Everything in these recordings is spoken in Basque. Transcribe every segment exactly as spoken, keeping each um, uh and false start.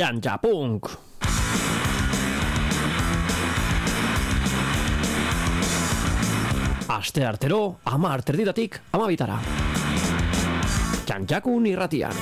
Txantxapunk! Aste artero, ama arterditatik, ama bitara. Txantxakun irratian.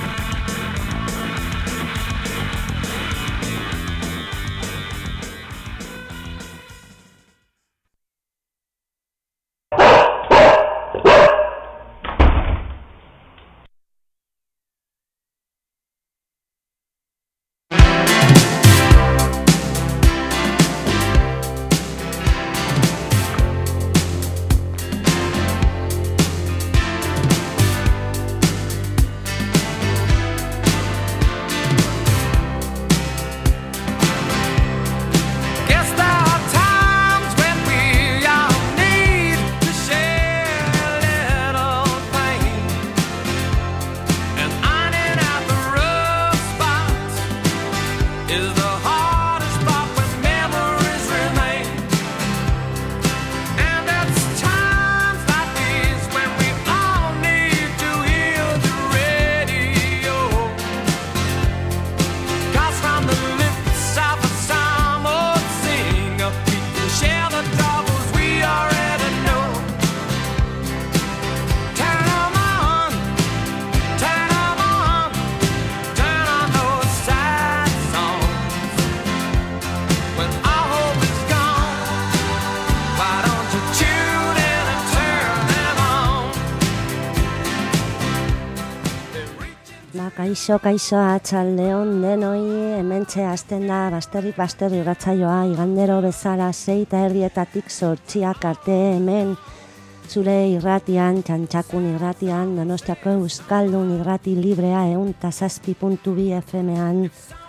Kaixo, kaixo, atxaldeon denoi, hementxe hasten da basterrik basterri irratsaioa, igandero bezala sei eta erdietatik zortziak arte hemen, zure irratian, Txantxakun irratian, Donostiako Euskaldun irrati librea ehun eta zazpi puntu bi F M-an.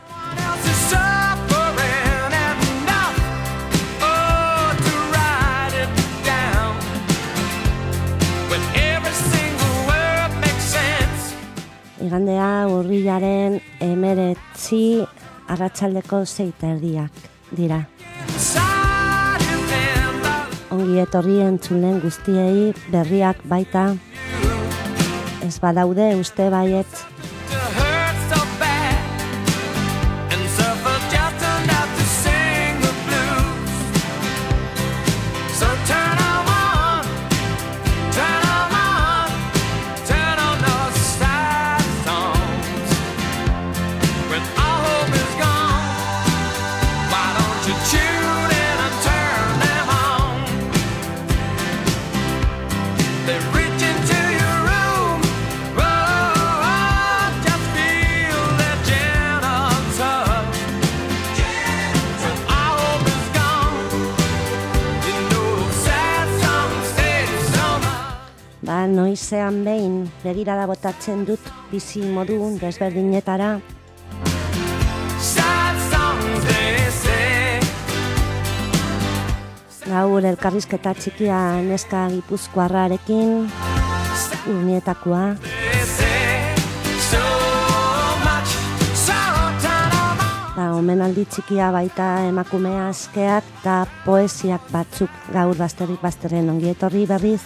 Igandea urrilaren emeretzi arratsaldeko sei eta erdiak dira. Ongi etorri entzulen guztiei berriak baita, ez badaude uste baietz. Noizean behin begirada botatzen dut bizi modu desberdinetara. Gaur elkarrizketa txikia neska gipuzkoarrarekin, Urnietakoa. Da, omenaldi txikia baita emakume askeak eta poesiak batzuk gaur basterrik basterren ongi etorri berriz.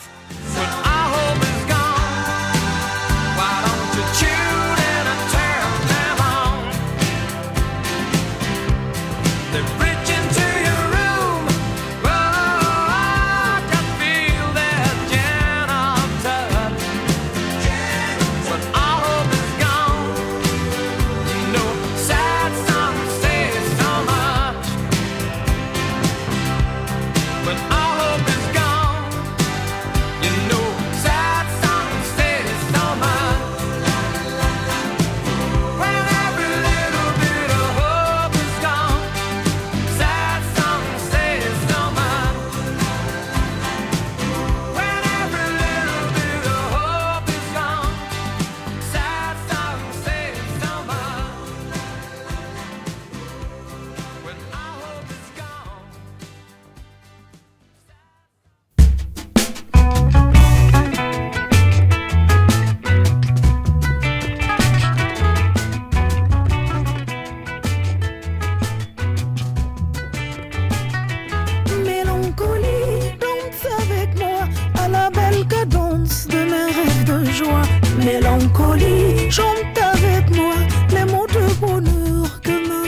mélancolie, chante avec moi les mots de bonheur que me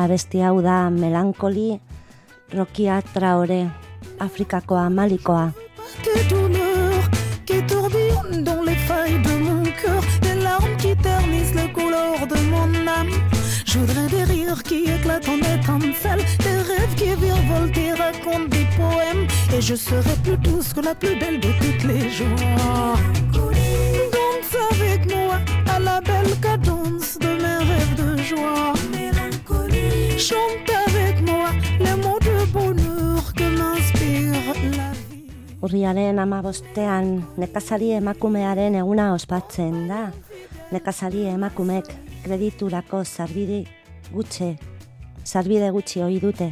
Abesti hau da Melankoli, Rokia Traore, Afrikakoa, Malikoa. Tes douleurs qui tourbillonnent dans les failles de mon cœur, des larmes qui ternissent le couleur de mon âme. Je voudrais des rires qui éclatent en étincelles, des rêves qui virevoltent et racontent des poèmes. Et je serai plus douce que la plus belle de toutes les joies. Danse avec moi à la belle cadence de mes rêves de joie. Chante avec moi les mots de bonheur que m'inspire la vie. Urriaren hamabostean nekazari emakumearen eguna ospatzen da. Nekazari emakumek krediturako sarbide gutxi, sarbide gutxi ohi dute.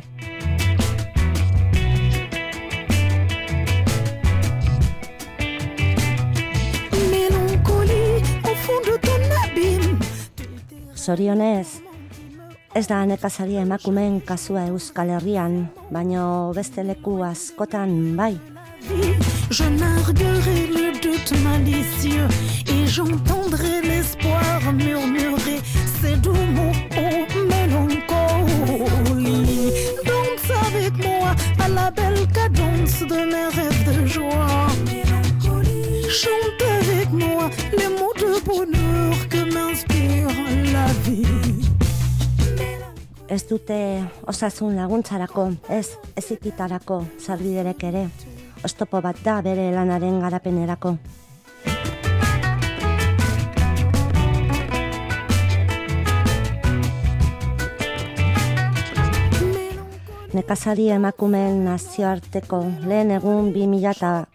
Mélancolie au fond de ton abîme. Zorionez, ez da nekazari emakumeen kasua Euskal Herrian, baino beste leku askotan bai. Je narguerai le doute malicieux et j'entendrai l'espoir murmurer ces doux mots, oh mélancolie. Danse avec moi à la belle cadence de mes rêves de joie. Chante avec moi les mots de bonheur que m'inspire la vie. Ez dute osasun laguntzarako, ez ezikitarako sarbiderek ere. Oztopo bat da bere lanaren garapenerako. Nekazari emakumeen nazioarteko lehen egun bi mila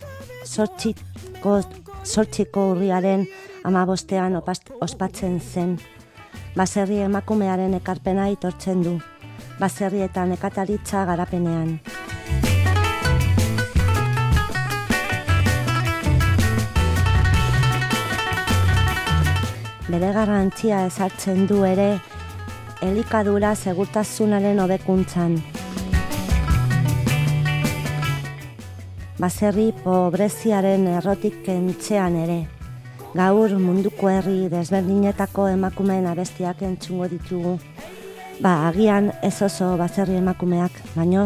zortziko urriaren hamabostean ospatzen zen. Baserri emakumearen ekarpena aitortzen du, baserri eta nekataritza garapenean. Bere garrantzia ezartzen du ere elikadura segurtasunaren hobekuntzan. Baserri pobreziaren errotik kentzean ere. Gaur munduko herri desberdinetako emakumeen abestiak entzungo ditugu. Ba, agian ez oso baserri emakumeak, baino.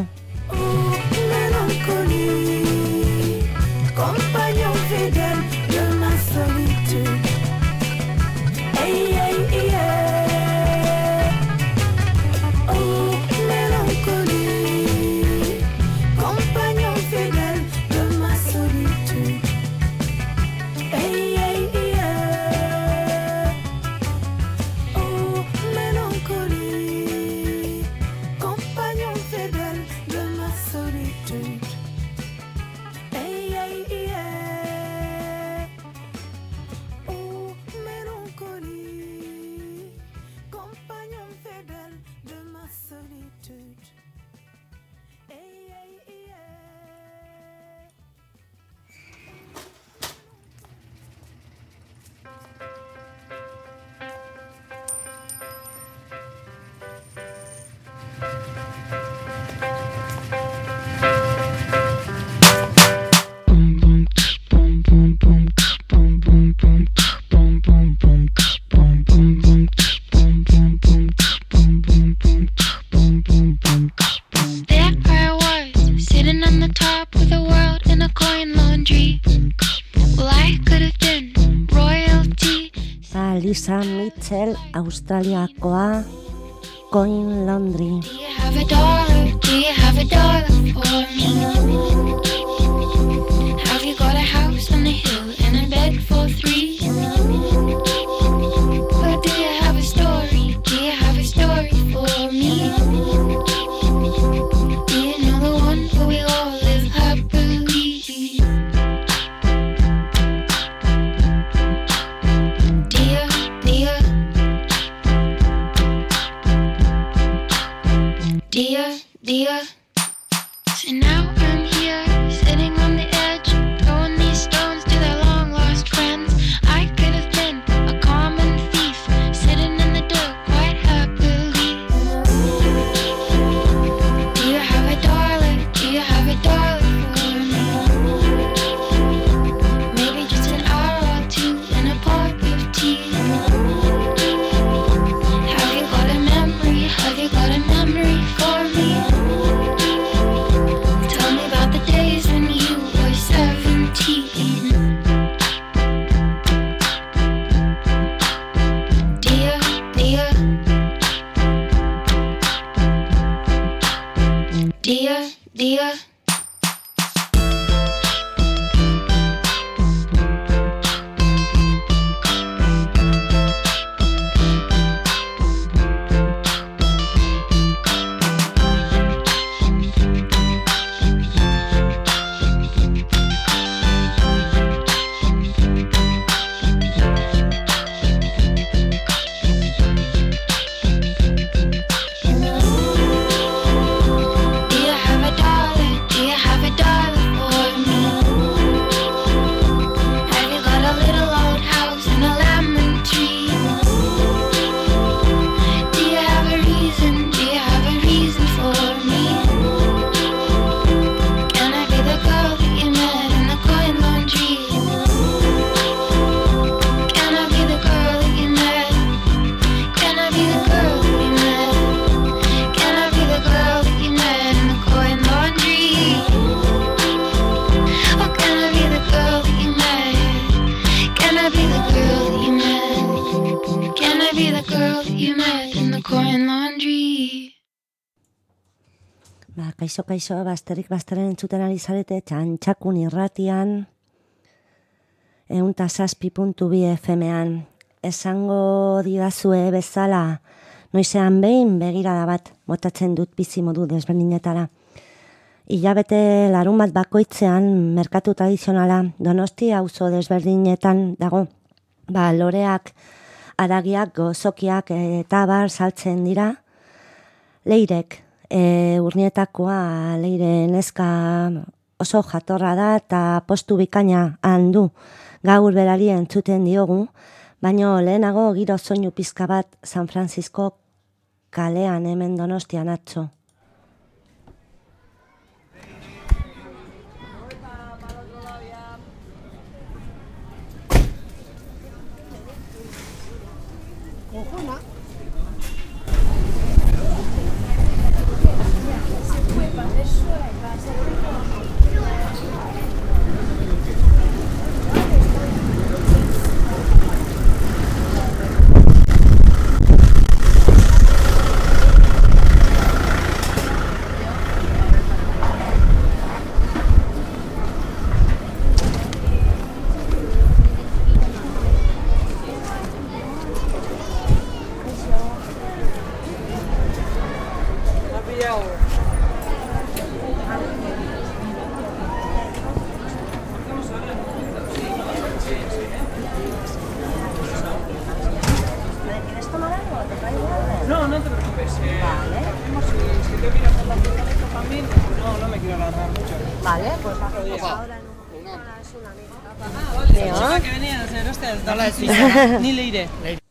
Compagnon fidèle de ma solitude. Hey, hey, yeah. Oh, mélancolie. Compagnon fidèle de ma solitude. Hey, hey, yeah. Oh, mélancolie. Compagnon fidèle de ma solitude. Hey, hey, yeah. Oh, mélancolie. Compagnon fidèle de ma solitude. Hey, hey, yeah. There I was, sitting on the top of the world in a coin laundry. Well, I could have been royalty. Eta Lisa Mitchell, Australiakoa, Coin Laundry. Do you have a dollar? Do you have a dollar for me? Have you got a house on the hill and a bed for three? Or do you have a story? Do you have a story for me? Do you know the one where we all live happily? Dear, dear, dear, dear. So now I'm here, sitting on the edge, throwing these stones to their long lost friends. I could have been a common thief, sitting in the dirt quite happily. Do you have a dollar? Do you have a dollar for me? Maybe just an hour or two and a pot of tea. Have you got a memory? Have you got a memory? dear. Ba, kaixo, kaixo, basterik basteren entzuten ari zarete, txantxakun irratian, eunta zazpi puntu bi F M-an. Esango didazue bezala, noizean behin begirada bat botatzen dut bizi modu desberdinetara. Hilabete larun bat bakoitzean, merkatu tradizionala, Donosti auzo desberdinetan dago. Ba, loreak, aragiak, gozokiak eta bar saltzen dira. Leirek, E, urnietakoa leire neska oso jatorra da eta postu bikaina handu gaur berari entzuten diogu, baino lehenago giro soinu pizka bat San Francisco kalean hemen Donostian atzo. Cojona. No, no te preocupes. Eh, vale. Si, si te miras por la furgoneta también, no, no me quiero alargar mucho. Vale, pues Otro día. ahora no. Ahora es un amigo. Ah, vale. Pensaba que venía a ser hostia, no la he Ni le iré.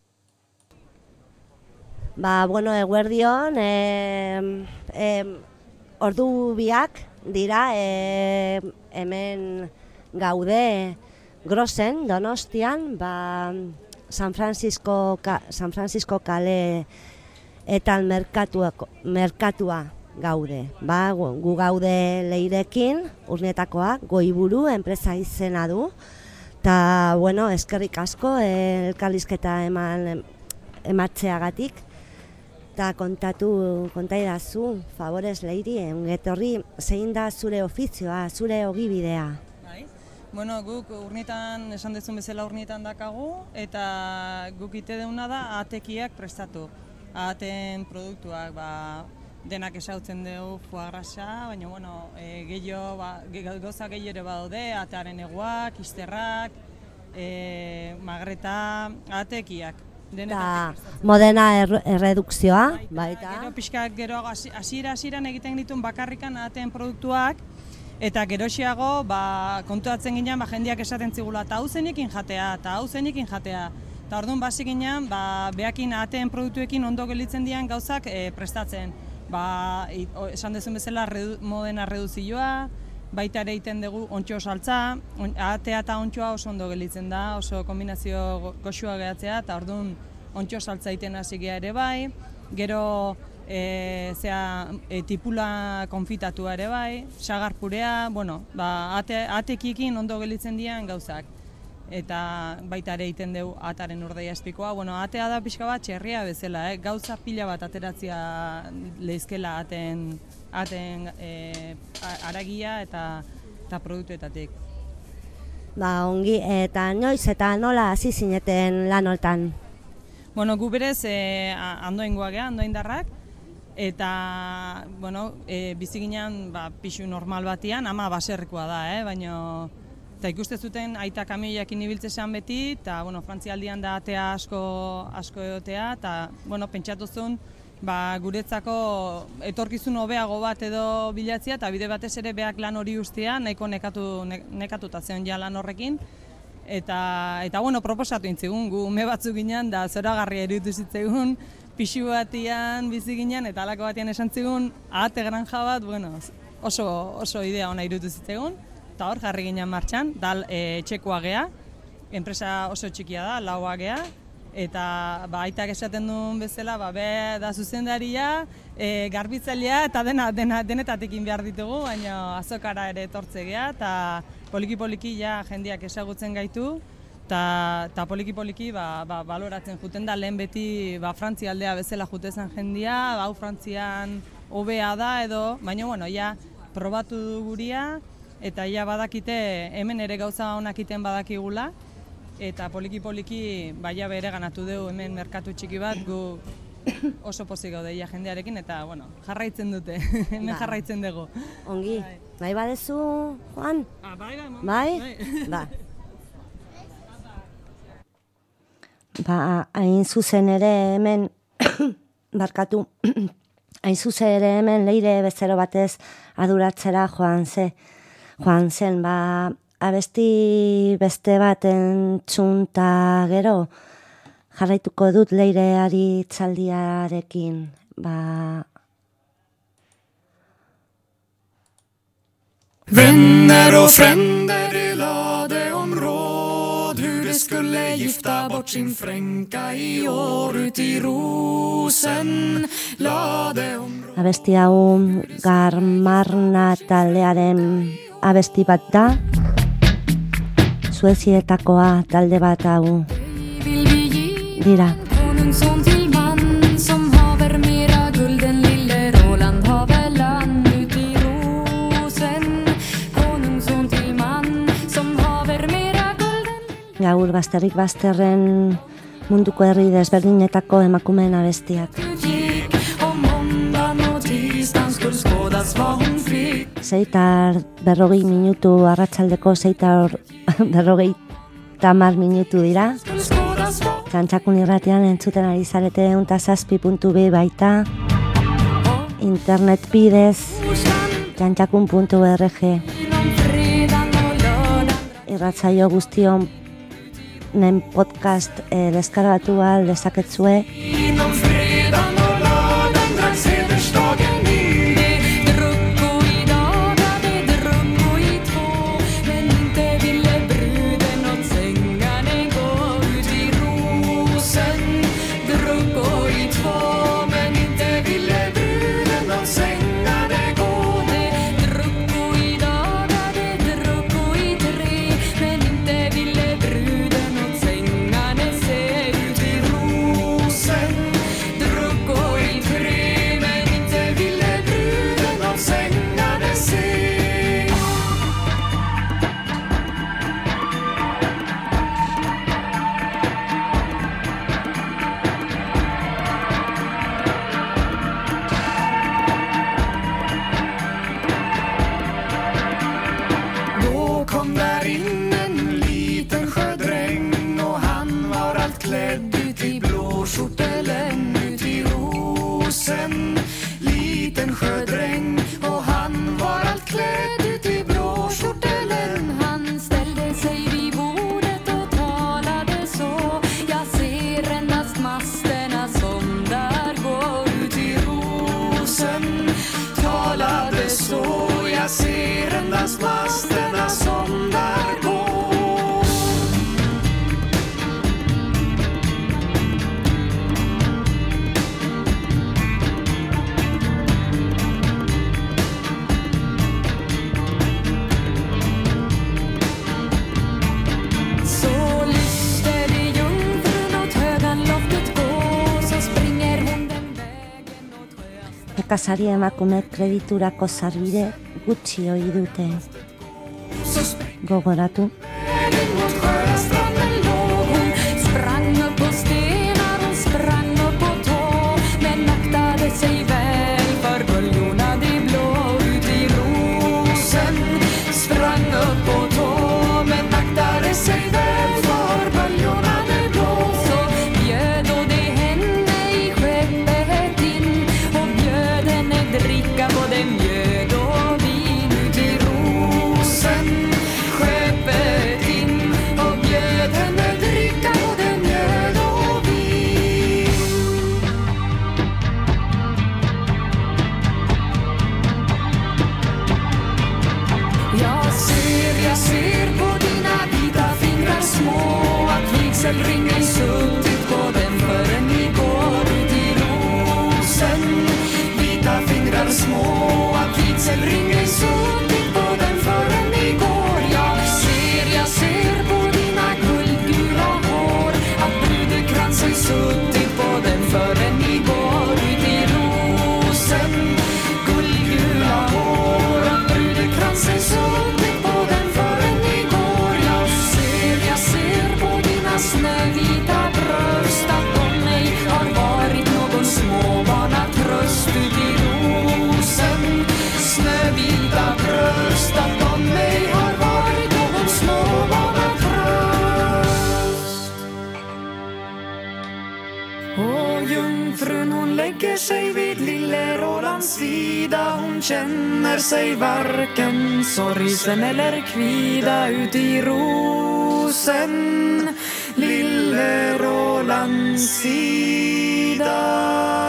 Ba, bueno, eguerdion, eh, eh, ordu biak dira, eh, hemen gaude Grosen, Donostian, ba, San Francisco, San Francisco kale eta merkatua, merkatua gaude. Ba, gu gaude Leirekin, Urnietakoa, Goiburu, enpresa izena du. Ta, bueno, eskerrik asko, eh, elkarrizketa eman ematzeagatik. Eta kontatu, kontaidazu, favorez Leiri, ongetorri, zein da zure ofizioa, zure ogibidea? Bai. Bueno, guk urnietan, esan dezun bezala urnietan dakagu, eta guk ite deuna da atekiak prestatu. Aten produktuak, ba, denak esautzen dugu foie grasa, baina, bueno, e, gehiago, ba, gauza gehiago ere badaude, atearen eguak, izterrak, e, magreta, atekiak. Da, modena er, erredukzioa, baita. Gero pixka, gero hasiera hasieran egiten dituen bakarrikan ahateen produktuak, eta geroxiago, ba, kontuatzen ginean, ba, jendeak esaten zigula, eta hau zenekin jatea, eta hau zenekin jatea. Eta orduan basi ginean, ba, behakin ahateen produktuekin ondo gelitzen dian gauzak e, prestatzen. Ba, e, esan dezun bezala redu, modena reduzioa, baita ere egiten dugu ontxo saltza, on, ahatea eta ontxoa oso ondo gelitzen da, oso kombinazio goxua gehatzea, eta orduan ontxo saltza egiten hasi gea ere bai, gero e, zera, e, tipula konfitatua ere bai, sagarpurea, bueno, ba, ate, atekiekin ondo gelitzen dian gauzak. Eta baita ere egiten dugu ataren urdeia espikoa. Bueno, atea da pixka bat txerria bezala, eh? Gauza pila bat ateratzea lehizkela aten, aten e, aragia eta, eta produktuetatik. Ba, ongi, eta noiz eta nola hasi zineten lan hortan? Bueno, gu berez e, andoaingoak gea, andoaindarrak, eta, bueno, e, bizi ginean ba, pixu normal batian, ama baserrikoa da, eh? Baina, eta ikuste zuten aita kamioiakin ibiltzean beti, eta, bueno, frantzialdian da atea asko, asko egotea, eta, bueno, pentsatu zuen, ba, guretzako etorkizun hobeago bat edo bilatzea, eta bide batez ere beak lan hori ustea, nahiko nekatu, ne, nekatuta zeon ja lan horrekin. Eta, eta bueno, proposatu intzigun, gu ume batzuk ginen, da zoragarria iruditu zitzaigun, pixu batian bizi ginen, eta halako batian esan zigun, ahate granja bat, bueno, oso, oso idea ona iruditu zitzaigun, eta hor jarri ginen martxan, da e, txekoa gea, enpresa oso txikia da, laua gea, eta ba, aitak esaten duen bezala, ba, be da zuzendaria, e, garbitzailea eta dena, dena, denetatik behar ditugu, baina azokara ere etortze gea, eta poliki-poliki ja jendeak ezagutzen gaitu, eta poliki-poliki ba, ba, baloratzen juten da, lehen beti ba, Frantzia aldea bezala jutezan jendia, hau ba, Frantzian hobea da edo, baina bueno, ja probatu du guria, eta ja badakite hemen ere gauza onak iten badakigula, eta poliki-poliki baia bere ganatu dugu hemen merkatu txiki bat, gu oso pozik gaude ja jendearekin, eta bueno, jarraitzen dute, hemen ba. Jarraitzen dugu. Ongi, bai, bai badezu, Juan? Ah, bai, bai, bai? Bai. Ba. Ba, hain zuzen ere hemen, barkatu, hain zuzen ere hemen leire bezero batez aduratzera joan ze, joan zen, ba, abesti beste bat entzunta gero, jarraituko dut leireari txaldiarekin, ba... Vänner och fränder delade om råd hur de skulle gifta bort sin fränka i år ut i rosen lade om råd. Abesti hau Garmarna taldearen abesti bat da, Suezietakoa talde bat hau dira. Gaur bazterrik bazterren munduko herri desberdinetako emakumeen abestiak. Zeitar berrogei minutu, arratsaldeko zeitar berrogei tamar minutu dira. Txantxakun irratian entzuten ari zarete unta zazpi puntu be baita. Internet bidez, txantxakun puntu org. Irratzaio guztion nen podcast eh, deskargatu al dezaketzue. nekazari emakumeek krediturako sarbide gutxi ohi dute. Gogoratu. Sprang upp på stenar, hon sprang upp på tå, men aktade sig väl för böljorna de blå ut i rosen. Sprang upp på tå, men aktade sig väl för böljorna de blå. Så bjöd och det henne i skeppet in och bjöd henne dricka både mjöd och vin ut i rosen. Skeppet in och bjöd henne dricka både mjöd och vin. Jag ser, jag ser på dina vita fingrar små att vigselringen suttit på dem förrän igår ut i rosen. Vita fingrar små att vigselringen suttit på dem förrän igår. Jag ser, jag ser på dina guldgula hår att brudekransen suttit på dem förrän igår ut i rosen. Guldgula hår att brudekransen suttit på dem förrän igår. Jag ser, jag ser på dina snövita bröst att de ej har varit någon småbarnatröst ut i rosen. Snövita bröst att de ej har varit någon småbarnatröst. Och jungfrun hon lägger sig vid lille Rolands sida. Hon känner sig varken sorgsen eller kvida ut i rosen. Lille Rolands sida.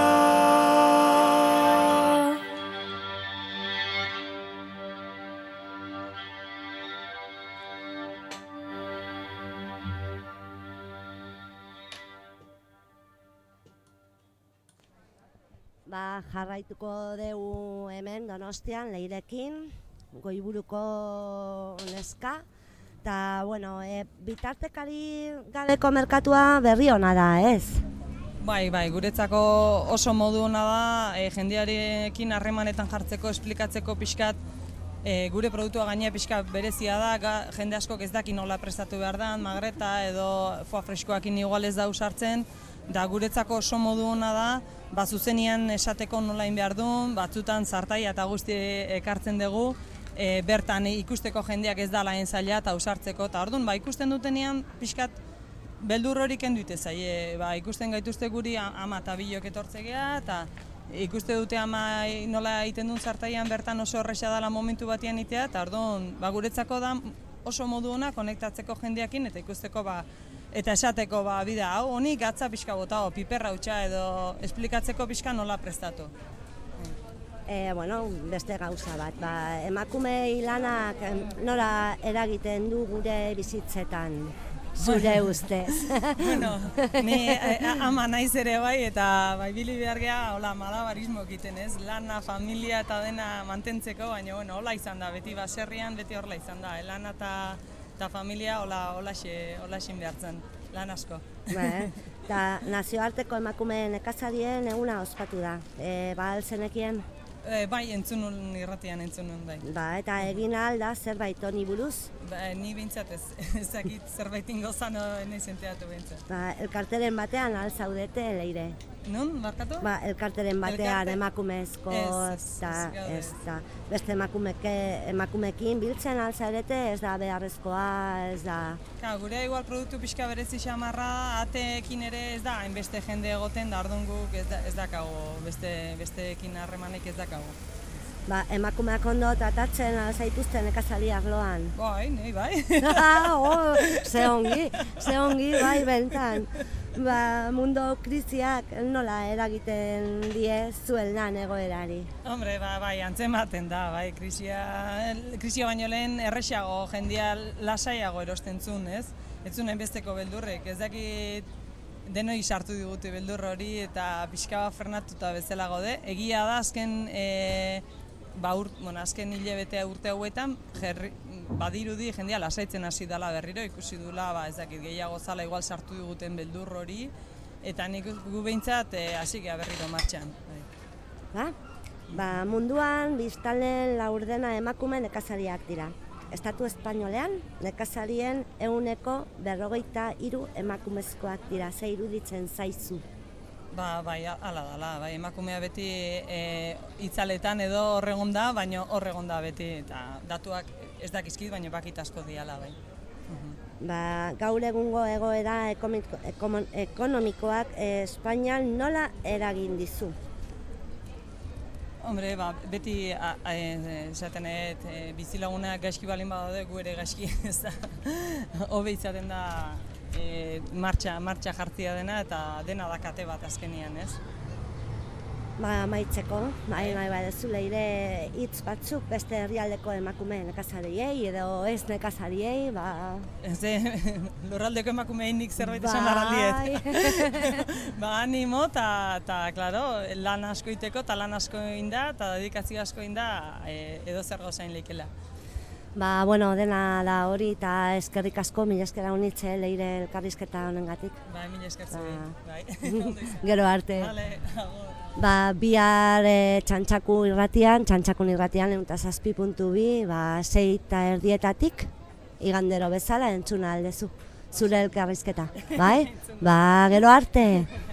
Ba, jarraituko dugu hemen Donostian, Leirekin, Goiburuko neska. Eta, bueno, e, bitartekari gabeko merkatua berri ona da, ez? Bai, bai, guretzako oso modu ona da, e, jendearekin harremanetan jartzeko, esplikatzeko pixkat, e, gure produktua gainea pixkat berezia da, ga, jende askok ez daki nola prestatu behar da, magreta edo foie freskoakin igual ez da usartzen, da guretzako oso modu ona da, ba, zuzenian esateko nolain behar duen, batzutan zartaia eta guzti ekartzen dugu, e, bertan ikusteko jendeak ez dala zaila eta usartzeko, eta orduan, ba, ikusten dutenean pixkat beldur hori kendu ite zaie, ba, ikusten gaituzte guri ama eta bilok etortzegea, eta ikuste dute ama nola egiten duen zartaian bertan oso horreza dela momentu batian itea, eta orduan, ba, guretzako da oso modu ona konektatzeko jendeakin, eta ikusteko, ba, eta esateko, ba, bida, hau, honi gatza pixka botao, piperra hutsa edo esplikatzeko pixka nola prestatu. E, bueno, beste gauza bat, ba, emakume lanak nora eragiten du gure bizitzetan, zure ustez. Bueno, ni eh, ama naiz ere bai, eta bai bili behar geha, hola, malabarismo egiten ez, lana, familia eta dena mantentzeko, baina, bueno, hola izan da, beti baserrian, beti horla izan da, lana eta eta familia hola holaxe holaxin behartzen, lan asko. Ba, eta nazioarteko emakume nekazarien eguna ospatu da. E, ba, alzenekien? E, bai, entzun nuen irratian entzun nuen, bai. Ba, eta egin ahal da zerbait honi buruz? Ba, ni behintzat ez, ezakit zerbait ingozan nahi zenteatu behintzat. Ba, elkarteren batean ahal zaudete, Leire? Nun, barkatu? Ba, elkarteren batean Elkarte? emakumezko, Ez, ez, eta ez, ez da. Beste emakumeke, emakumekin biltzen ahal zarete, ez da beharrezkoa, ez da... Ka, gure igual produktu pixka berezi xamarra, ateekin ere ez da, hainbeste jende egoten, da orduan guk ez, da, ez dakago, beste, besteekin harremanek ez dakago. Ba, emakumeak ondo tratatzen ahal zaituzten nekazari arloan. Bai, nahi bai. oh, ze ongi, ze ongi, bai, bentan. Ba, mundu krisiak nola eragiten die zuen lan egoerari? Hombre, ba, bai, antzematen da, bai, krisia, krisia baino lehen erresago jendia lasaiago erosten zuen, ez? Ez zuen besteko beldurrek, ez dakit denoi sartu digute beldur hori eta pixka bat frenatuta bezala gaude. Egia da, azken, e, ba, ur, bueno, azken hilabete urte hauetan, jerri, badirudi jendea lasaitzen hasi dela berriro, ikusi dula, ba, ez dakit, gehiago zala igual sartu diguten beldur hori, eta nik gu behintzat hasi e, gea berriro martxan. Bai. Ba? Ba, munduan biztanleen laurdena emakume nekazariak dira. Estatu espainolean nekazarien ehuneko berrogeita hiru emakumezkoak dira. Ze iruditzen zaizu? Ba, bai, ala dala, bai, emakumea beti e, itzaletan edo horregon da, baina horregon da beti, eta datuak ez dakizkit, baina bakit asko diala, bai. Uhum. Ba, gaur egungo egoera ekomiko, ekomon, ekonomikoak e, Espainian nola eragin dizu? Hombre, ba, beti esaten et, e, bizilagunak gaizki balin badaude, gu ere gaizki ez da, hobe izaten da e, martxa, martxa jartzia dena eta dena dakate bat azkenian, ez? Ba, maitzeko, bai, bai, bai, dezu leire hitz batzuk beste herrialdeko emakume nekazariei edo ez nekazariei, ba... Ez de, lurraldeko emakumei nik zerbait esan baraldiet. Ba, animo, eta, klaro, lan asko iteko, eta lan asko inda, eta dedikazio asko inda, e, edo zer gauzain leikela. Ba, bueno, dena da hori, eta eskerrik asko, mila eskera honitze leire elkarrizketa honengatik. Ba, mila eskertzu ba... bai. Gero arte. Vale, agor. Ba, bihar e, txantxaku irratian, txantxakun irratian ehun zazpi puntu bi, ba, sei eta erdietatik, igandero bezala entzuna aldezu, zure elkarrizketa, bai? Ba, gero arte!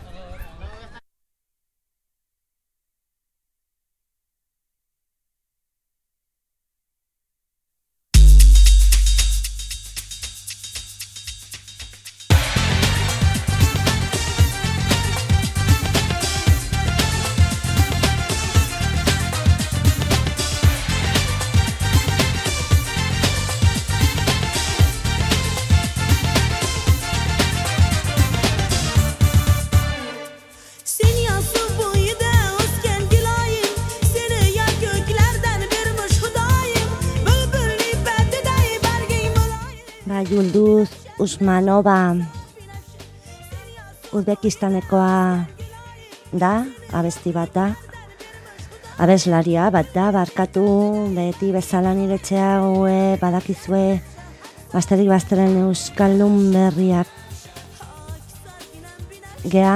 Yulduz Usmanova Uzbekistanekoa da, abesti bat da, abeslaria bat da, barkatu beti bezala niretzea gue badakizue basterik basteren euskaldun berriak gea.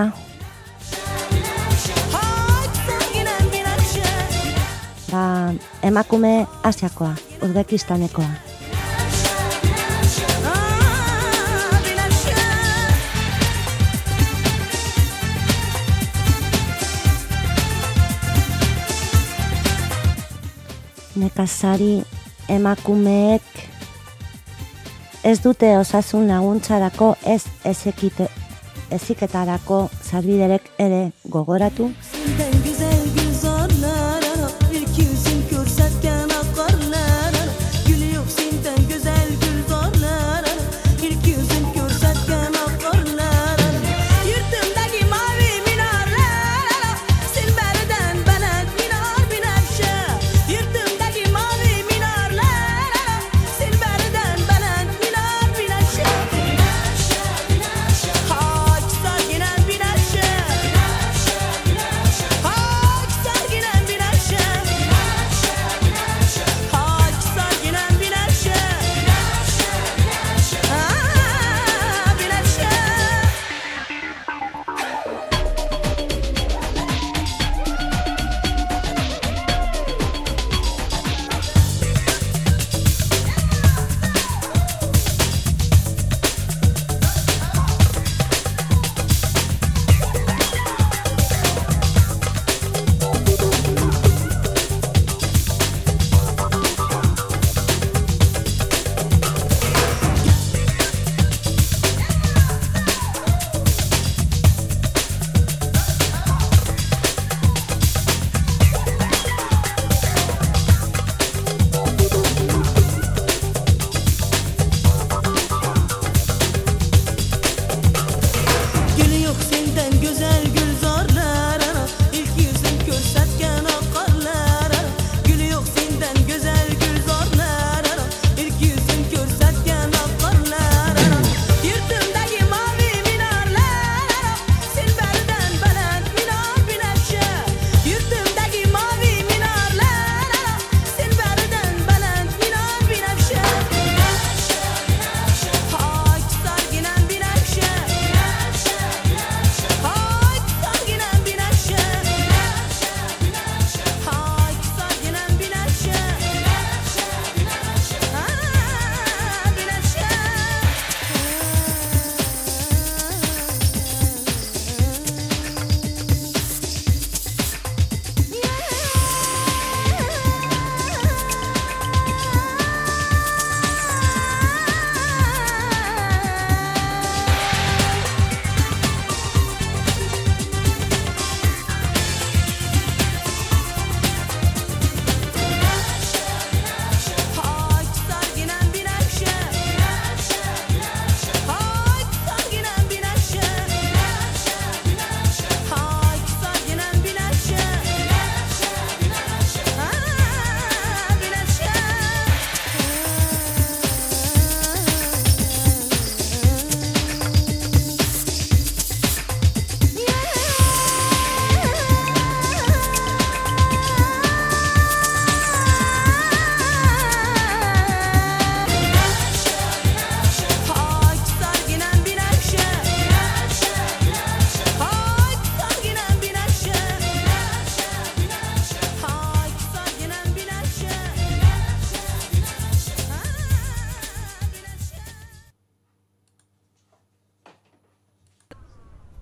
Ba, emakume Asiakoa, Uzbekistanekoa. Nekazari emakumeek ez dute osasun laguntzarako ez ezekite, eziketarako sarbiderek ere gogoratu.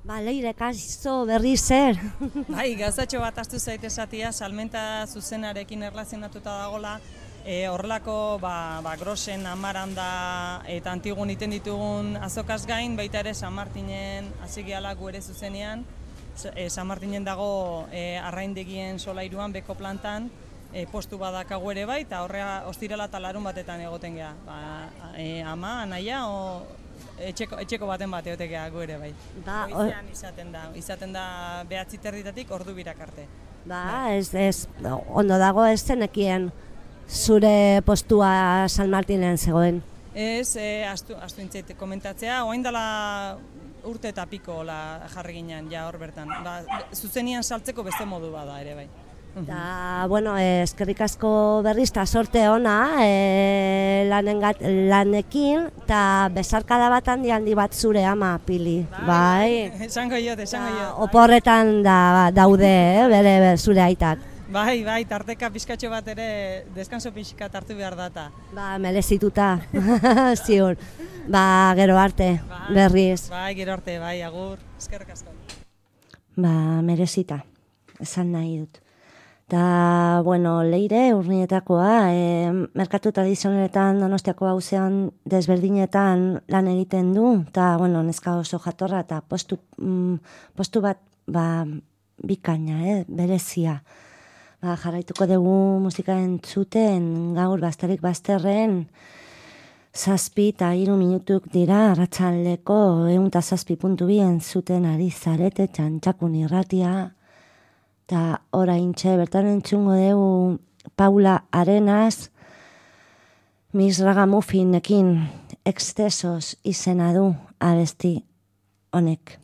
Ba, Leire, kaso berri zer. Bai, gauzatxo bat astu zaite esatia, salmenta zuzenarekin erlazionatuta dagola, e, horrelako ba, ba, Grosen, Amaranda eta Antigun iten ditugun azokaz gain, baita ere San Martinen hasi gehala gu ere zuzenean, e, San Martinen dago e, arraindegien solairuan, beko plantan, e, postu badakagu ere bai, eta horrea ostirala eta larun batetan egoten geha. Ba, e, ama, anaia, o, Etxeko, etxeko baten bat egotekea gu ere bai. Ba, Goizean izaten da, izaten da behatzi terditatik ordu birak arte. Ba, ez, ez, ondo dago ez zenekien zure postua San Martinen zegoen. Ez, e, astu, astu intzait komentatzea, oain dela urte eta piko la jarri ginen, ja hor bertan. Ba, zuzenian saltzeko beste modu bada ere bai. Da, bueno, eskerrik asko berriz, eta sorte ona e, lanengat, lanekin, eta besarkada bat handi handi bat zure ama, Pili. Bai, esango jot, esango jot. Oporretan da, daude, eh, bere, bere zure aitak. Bai, bai, tarteka pizkatxo bat ere deskanso pixka hartu behar data. Ba, merezituta, ziur. Ba, gero arte, bai, berriz. Bai, gero arte, bai, agur, eskerrik asko. Ba, merezita, esan nahi dut. Ta, bueno, Leire, Urnietakoa, e, merkatu tradizionaletan Donostiako auzean desberdinetan lan egiten du, eta, bueno, neska oso jatorra, eta postu, mm, postu bat, ba, bikaina, eh, berezia. Ba, jarraituko dugu musika entzuten, gaur Bazterrik Bazterren, zazpi eta hiru minutuk dira, arratsaldeko ehun eta zazpi puntu bi entzuten ari zarete, Txantxakun irratia, eta oraintxe bertan entzungo dugu Paula Arenas, Miss Ragamufinekin Excesos izena du abesti honek.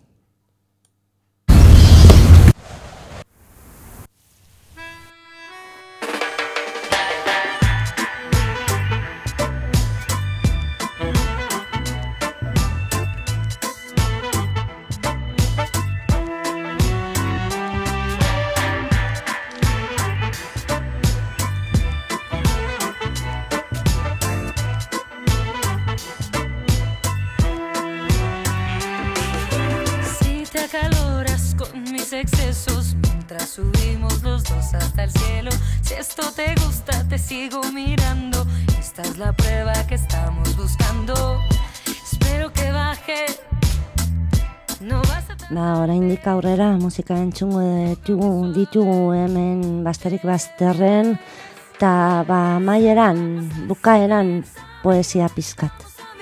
Excesos mientras subimos los dos hasta el cielo. Si esto te gusta, te sigo mirando. Esta es la prueba que estamos buscando. Espero que baje. No vas a... Ba, oraindik aurrera musika entzungo ditugu, ditugu hemen Bazterrik Bazterren, eta ba, maieran, bukaeran poesia pizkat.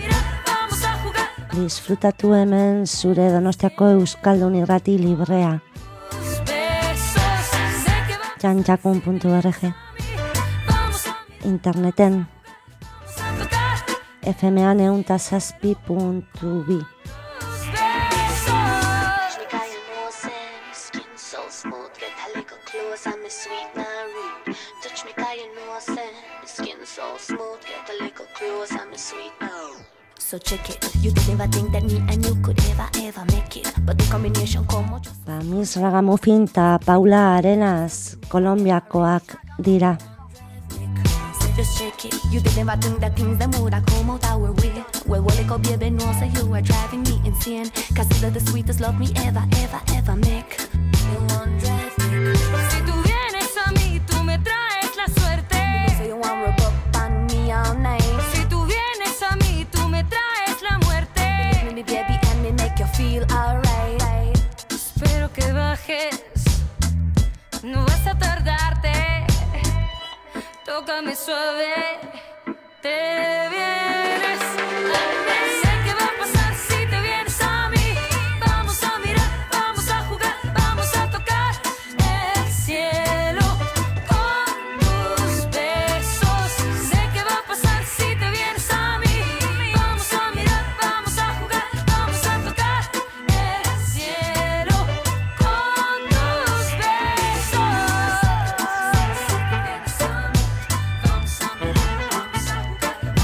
Disfrutatu hemen zure Donostiako Euskaldun irrati librea. Txantxakun puntu org Interneten F M-an ehun eta zazpi puntu bi. So check it, you did never think that me and you could ever, ever make it. But the combination como yo... Ba, Miss Ragamufin eta Paula Arenas Kolombiakoak dira. Just check it, you did never think that things that would have come out our way. Well, well, like a baby knows that you are driving me insane. Cause you're the sweetest love me ever, ever, ever make. You won't drive me. Si tú vienes a mí, tú me traes la suerte. So you want rub up on me all night. Si tú vienes a mí, tú me traes la muerte. Believe me, baby, and me make you feel alright. Espero que bajes, no vas a tardarte. Tócame suave, te vienes a mí. Sé qué va a pasar si te vienes a mí. Vamos a mirar, vamos a jugar, vamos a tocar el cielo con tus besos. Sé qué va a pasar si te vienes a mí. Vamos a mirar, vamos a jugar, vamos a tocar el cielo con tus besos.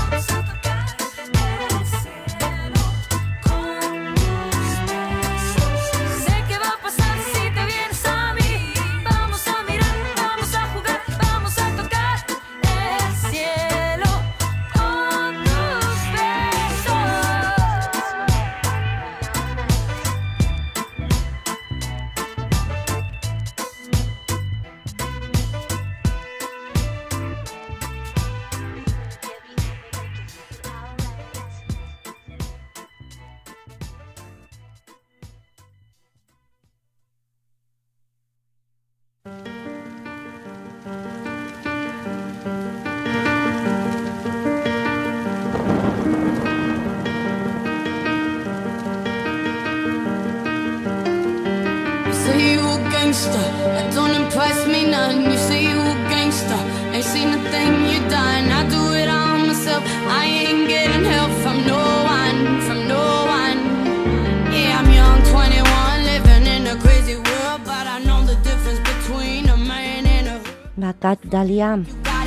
Bakat Dalia,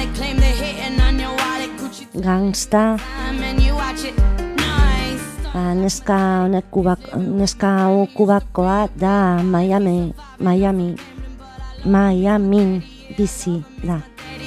Gangsta, ba, neska honek kubak, neska hau kubakoa da Miami, Miami, Miami bizi da.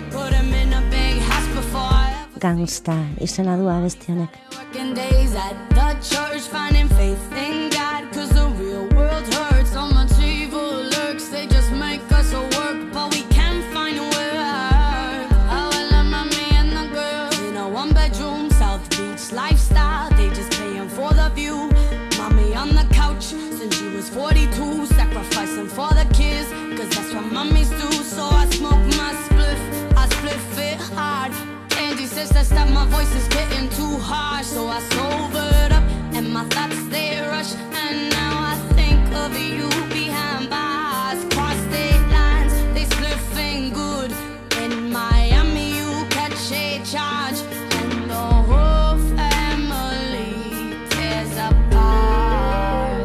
Gangsta izena du abesti honek. Working days at the church, finding faith in God, cause the real world hurts. So much evil lurks, they just make us work, but we can't find a word. Oh, I love mommy and the girls in a one bedroom South Beach lifestyle. They just paying for the view. Mommy on the couch since she was forty-two, sacrificing for the kids, cause that's what mommies do. So I smoke my spliff, I spliff it hard. Angie says that stop, my voice is getting too harsh. So I sobered up and my thoughts they rush. And now I think of you behind bars. Cross state lines, they spliffing good. In Miami you catch a charge, and the whole family tears apart.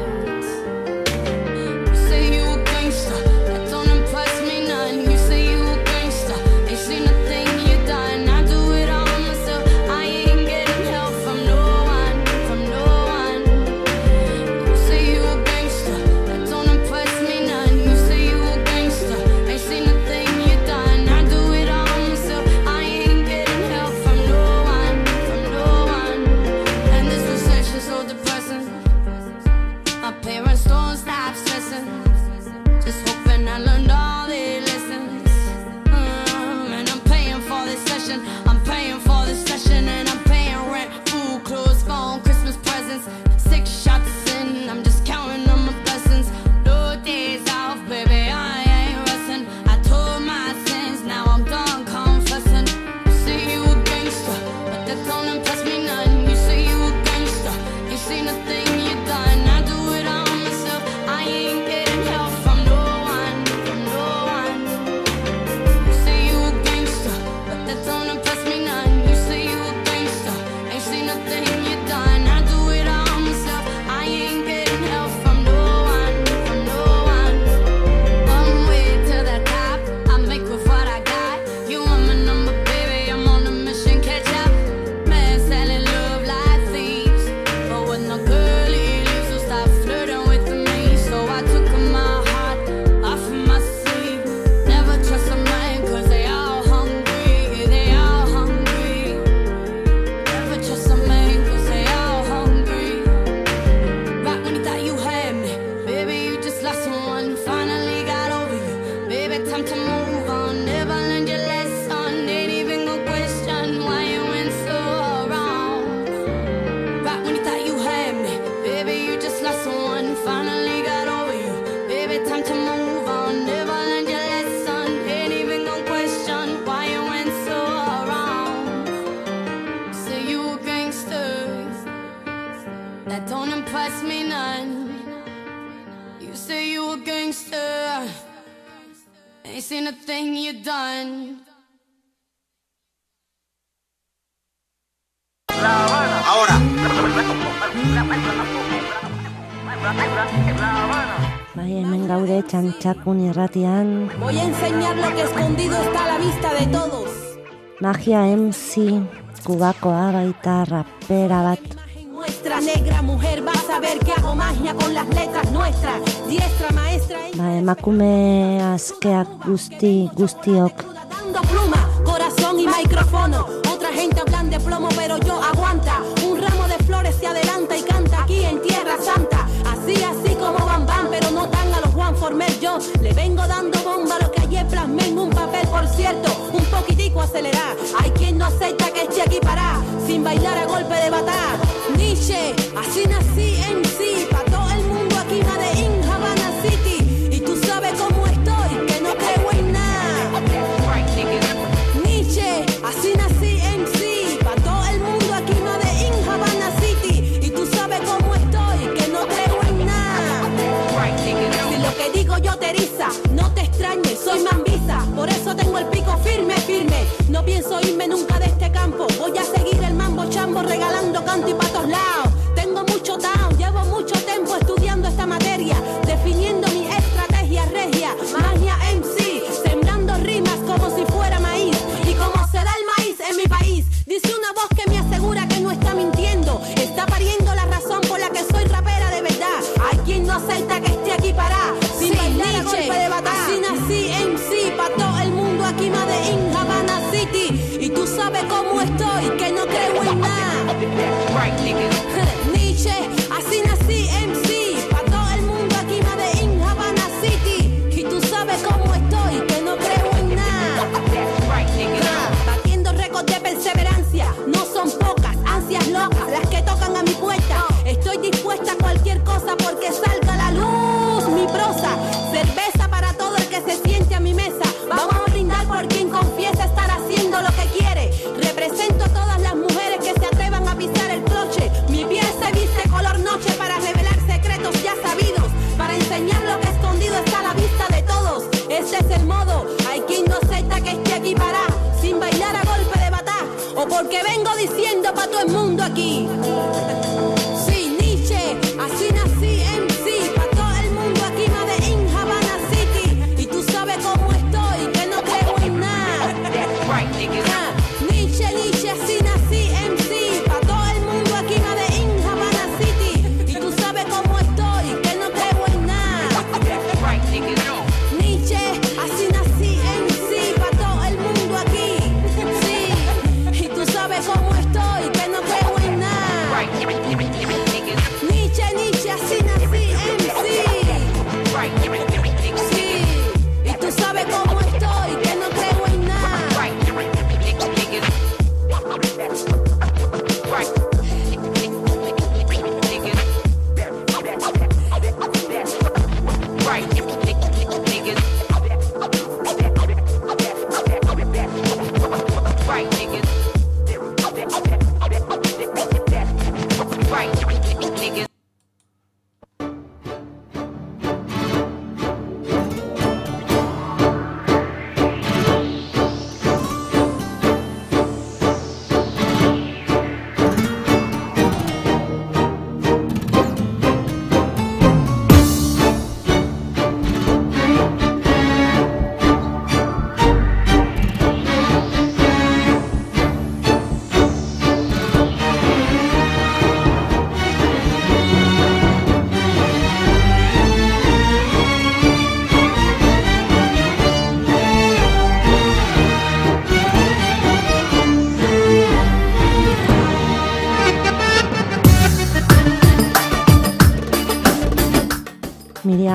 You say you a gangster, that don't impress me none. You say you a gangster, ain't seen a thing you done. I do it all myself, I ain't getting help from no one, from no one. You say you a gangster, that don't impress me none. You say you a gangster, ain't seen a thing you done. I do it all myself, I ain't getting help from no one, from no one. And this recession's so depressing, my parents don't stop stressing, just hoping I learned all their lessons. Mm, and I'm paying for this session, I'm paying for this session, and I'm paying rent, food, clothes, phone, Christmas presents. Six shots in, I'm just counting on my blessings. No days off, baby, I ain't resting. I told my sins, now I'm done confessing. You say you a gangster, but that don't impress me none. You say you a gangster, ain't seen a thing you done. I do it all myself, I ain't getting help from no one, from no one. You say you a gangster, but that don't impress me none. You say you a gangster, ain't seen a thing you done. I do it all myself, I ain't getting help from no one, from no one. One way to the top, I make with what I got. You want my number, baby, I'm on a mission, catch up. Man selling love like thieves, but when the girlie leaves, so stop flirting with me. So I took my heart off of my sleeve. Never trust a man, cause they all hungry, they all hungry. Never trust a man, cause they all hungry. Right when you thought you had me, baby, you just lost someone, finally got over you. Baby, time to move on, never learned your lesson. Ain't even gonna question why you went so wrong. Right when you thought you had me, baby, you just lost someone, finally got over you. Baby, time to move on, never learned your lesson. Ain't even gonna question why you went so wrong. Say you a gangster, that don't impress me none. You say you a gangster, ain't seen a thing you done. Bai, hemen gaude txantxakun irratian, Voy a enseñar lo que escondido está a la vista de todos. Magia M C, kubakoa baita rapera bat. Nuestra negra mujer va a saber que hago magia con las letras nuestras. Diestra maestra Ba, emakume askeak guzti, guztiok dando pluma, corazón y micrófono. Otra gente hablan de plomo, pero yo aguanta. Un ramo de flores se adelanta y canta aquí en Tierra Santa. Así, así como Bam Bam, pero no tan a los Juan Former. Yo le vengo dando bomba a lo que ayer plasmé en un papel, por cierto, un poquitico acelerar. Hay quien no acepta que esté aquí pará, sin bailar a golpe de batá. Nietzsche, así nací en sí, pa' todo el mundo aquí Medellín, Havana City. Y tú sabes cómo estoy, que no creo en nada. Nietzsche, así nací en sí, pa' todo el mundo aquí Medellín, Havana City. Y tú sabes cómo estoy, que no creo en nada. Si lo que digo yo te eriza, no te extrañes, soy mambisa. Por eso tengo el pico firme, firme. No pienso irme nunca de este campo. Voy a seguir el mambo chambo regalando canto y pa' todos lados. Tengo mucho down, llevo mucho tiempo estudiando esta materia, definiendo mi estrategia regia. Magia M C, sembrando rimas como si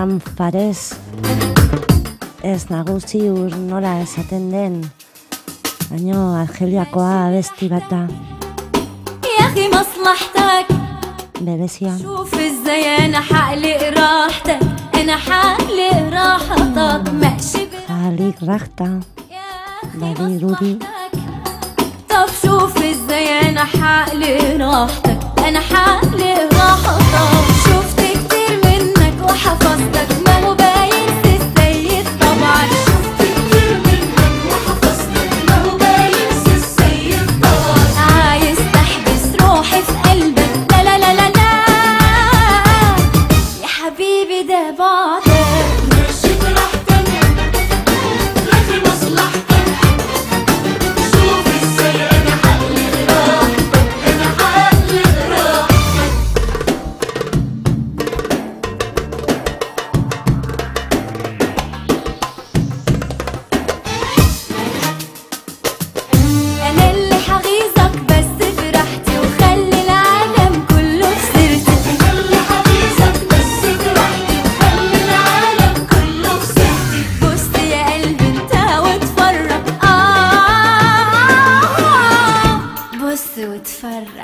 Marian Fares. Ez nagusi ur nola esaten den, baino Argeliakoa abesti bata. يا أخي مصلحتك Berezia. شوف ازاي أنا حقلق راحتك أنا حقلق راحتك ماشي Jalik rakta, badirudi. طب شوف ازاي أنا حقلق راحتك أنا حقلق راحتك شفت كتير منك وحفظتك ما هو باين في السيد طبعا شفت كتير منك وحفظتك ما هو باين في السيد طبعا عايز تحبس روحي في قلبك لا لا لا لا لا يا حبيبي ده بعدك ماشي براحتك لكن مصلحتك شوف ازاي انا حقلق راحتك انا حقلق راحتك انا اللي حغيظك بس براحتي وخلي العالم كله في سيرتي انا اللي حغيظك بس براحتي وخلي العالم كله في سيرتي بص يا قلبي انت واتفرج اه بص واتفرج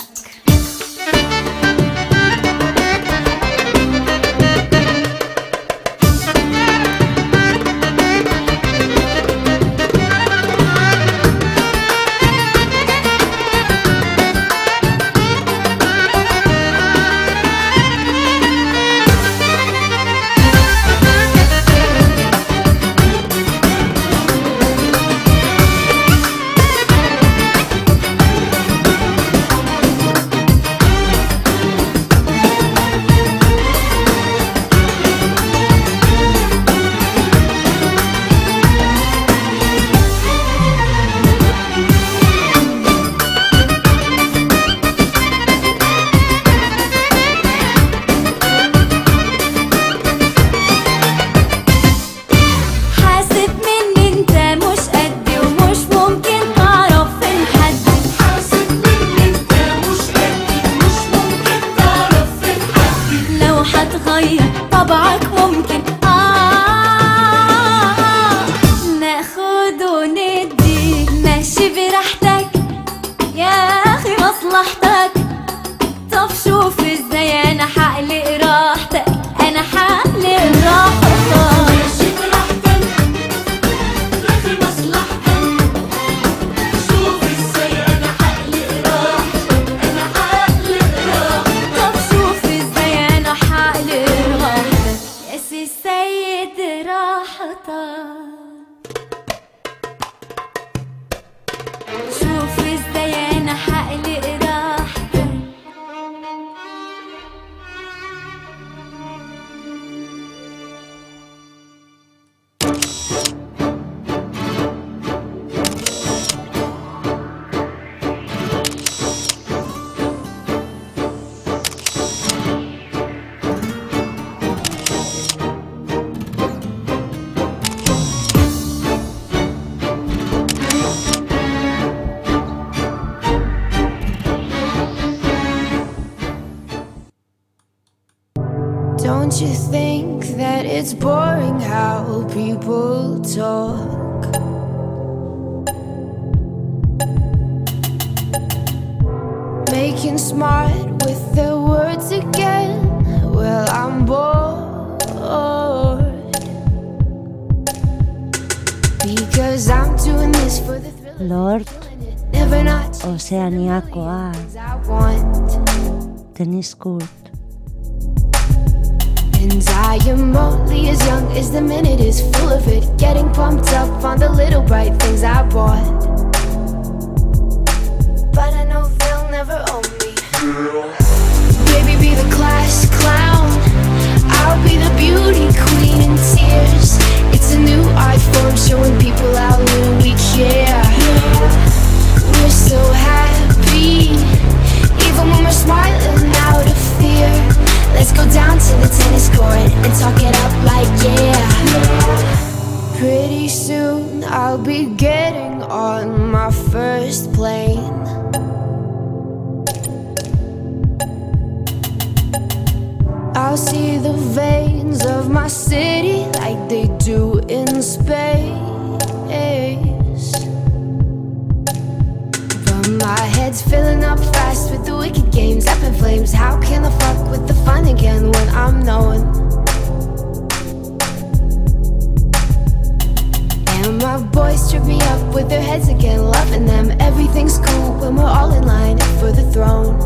حاسب مني انت مش قدي ومش ممكن تعرف فين حدي حاسب مني انت مش قدي ومش ممكن تعرف فين حدي لو هتغير طبعك ممكن آه ناخد وندي ماشي براحتك يا أخي مصلحتك طب شوف ازاي انا حقلق راحتك انا حقلق راحتك ماشي براحتك لكن مصلحتك شوف ازاي انا حقلق راحتك انا حقلق راحتك طب شوف ازاي انا حقلق راحتك يا سي السيد راحتك شوف ازاي انا حقلق راحتك Don't you think that it's boring how people talk? Making smart with their words again. Well, I'm bored because I'm doing this for the thrill. Lord, Never not Ozeaniakoa, I want. Tennis court. And I am only as young as the minute is full of it. Getting pumped up on the little bright things I bought. But I know they'll never own me. Baby, be the class clown. I'll be the beauty queen in tears. It's a new art form showing people how little we care. We're so happy, even when we're smiling out of fear. Let's go down to the tennis court and talk it up like yeah. Pretty soon I'll be getting on I'll see the veins of my city like they do in space. But my head's filling up fast with the wicked games up in flames. How can I fuck with the fun again when I'm knowing? And my boys trip me up with their heads again, loving them. Everything's cool when we're all in line for the throne.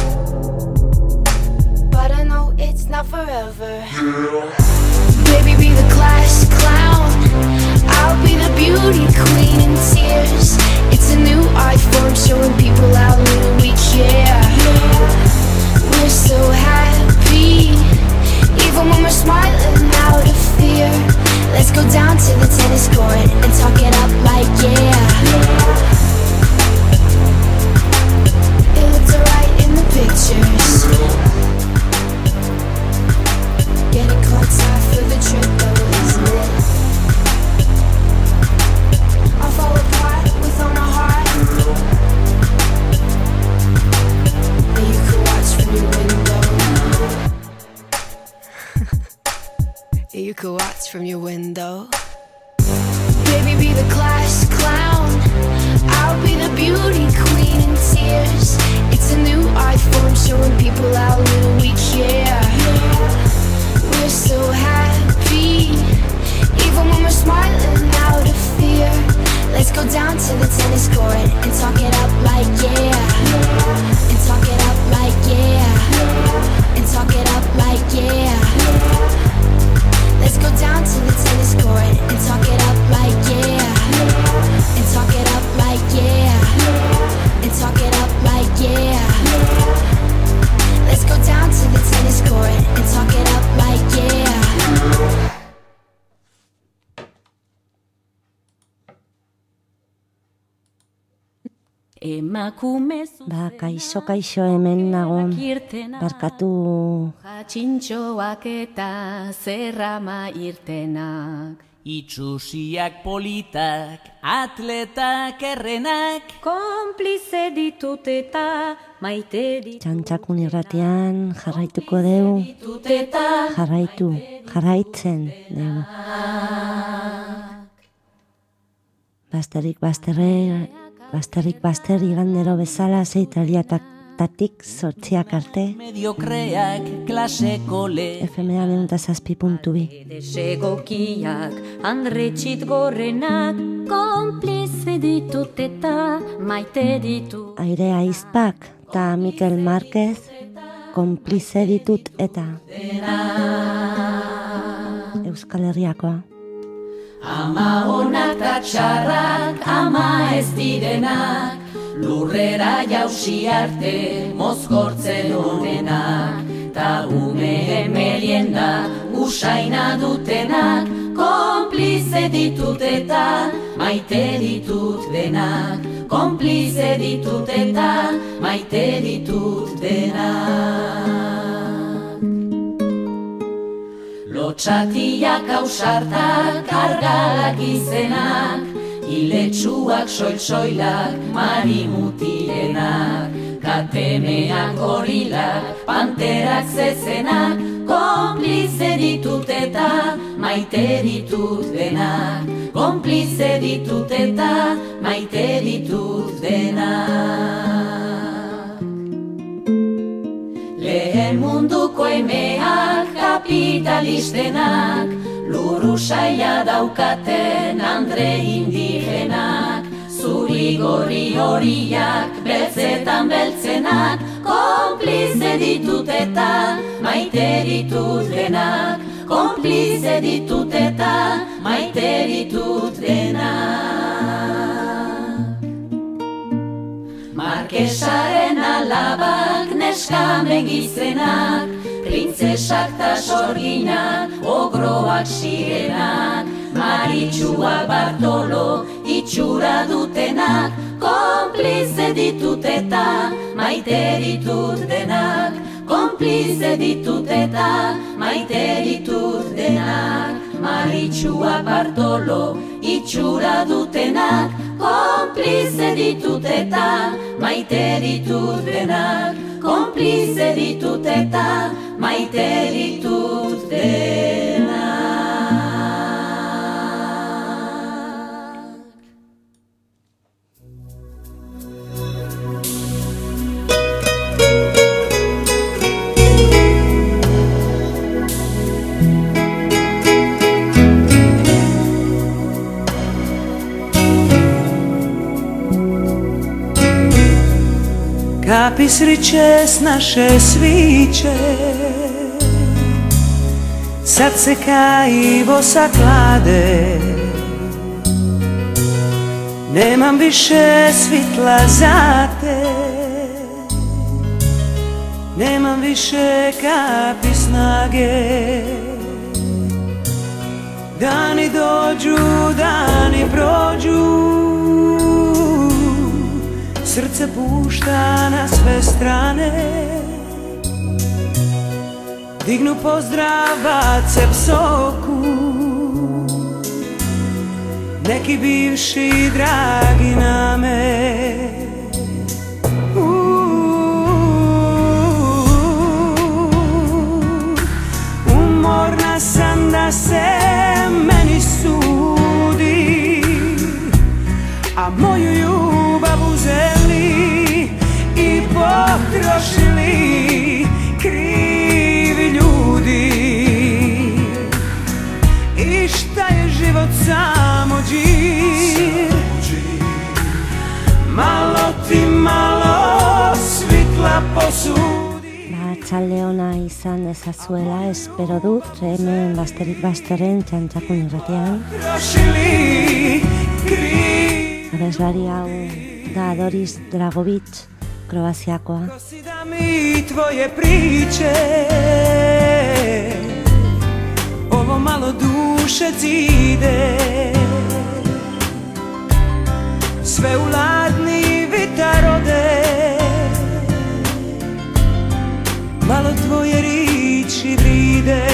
But I know it's not forever. Baby, be the class clown, I'll be the beauty queen in tears. It's a new art form showing people how little we care. We're so happy, even when we're smiling out of fear. Let's go down to the tennis court and talk it up like yeah. It looked alright in the pictures. Getting caught tight for the trip though, isn't it? I'll fall apart with on a heart that you could watch from your window. You could watch from your window. Baby, be the class clown, I'll be the beauty queen in tears. It's a new art form showing people how little we care. We're so happy, even when we're smiling out of fear. Let's go down to the tennis court and talk it up like yeah. And talk it up like yeah. And talk it up like yeah. Let's go down to the tennis court and talk it up like yeah. And talk it up like yeah. And talk it up like yeah. Let's go down to the tennis court and talk it up like yeah. Ba, kaixo, kaixo hemen nago, barkatu. Jatxintxoak eta zerrama irtenak. Itxusiak politak, atletak errenak. Konplize ditut eta maite ditut. Txantxakun irratian jarraituko deu, jarraitu, jarraitzen deu. Basterik basterre, basterik baster igandero bezala zeitaliatatik sortziak arte. Mediokreak klaseko le. F M A neunta zazpi puntu bi. Desegokiak, andretxit gorrenak. Konplize ditut eta maite ditut. Airea Izpak eta Mikel Marquez, konplize ditut eta. Euskal Herriakoa. Ama onak ta txarrak, ama ez direnak, lurrera jausi arte mozkortzen honenak, ta ume merienda usaina dutenak, konplize ditut eta maite ditut denak, konplize ditut eta maite ditut denak. Lotxatiak ausartak, argalak izenak, iletsuak soil-soilak, marimutilenak, katemeak gorilak, panterak zezenak, konplize ditut eta maite ditut denak, konplize ditut eta maite ditut denak. Lehen munduko emeak kapitalistenak, luru saia daukaten andre indigenak, zuri gorri horiak beltzetan beltzenak, konplize ditut eta maite ditut denak, konplize ditut eta maite ditut denak. Markesaren alabak neska megizenak, printzesak ta sorginak, ogroak sirenak, maritxuak Bartolo itxura dutenak, konplize ditut eta maite ditut denak, konplize ditut eta maite ditut denak, maritxuak Bartolo itxura dutenak, konplize ditut eta maite ditut denak, konplize ditut eta maite maite ditut dena. Kapi sriće s naše sviće sad se kaivo saklade. Nemam više svitla za te, nemam više kapi snage. Dani dođu, dani prođu, srce pušta na sve strane. Dignu pozdrav, bace psovku, neki bivši dragi na me. Umorna sam da se meni sudi, a moju ljubav uzeli i potrošili krivi ljudi. I šta je život samo džir, malo ti malo svitla posudi. Arratsalde ona izan ezazuela, espero dut hemen Basterik Basteren Txantxakun irratian. Abeslari hau da Doris Dragovic, Kroaziakoa. Da mi tvoje priče ovo malo duše cide, sve u ladni vitar ode, malo tvoje riči vride.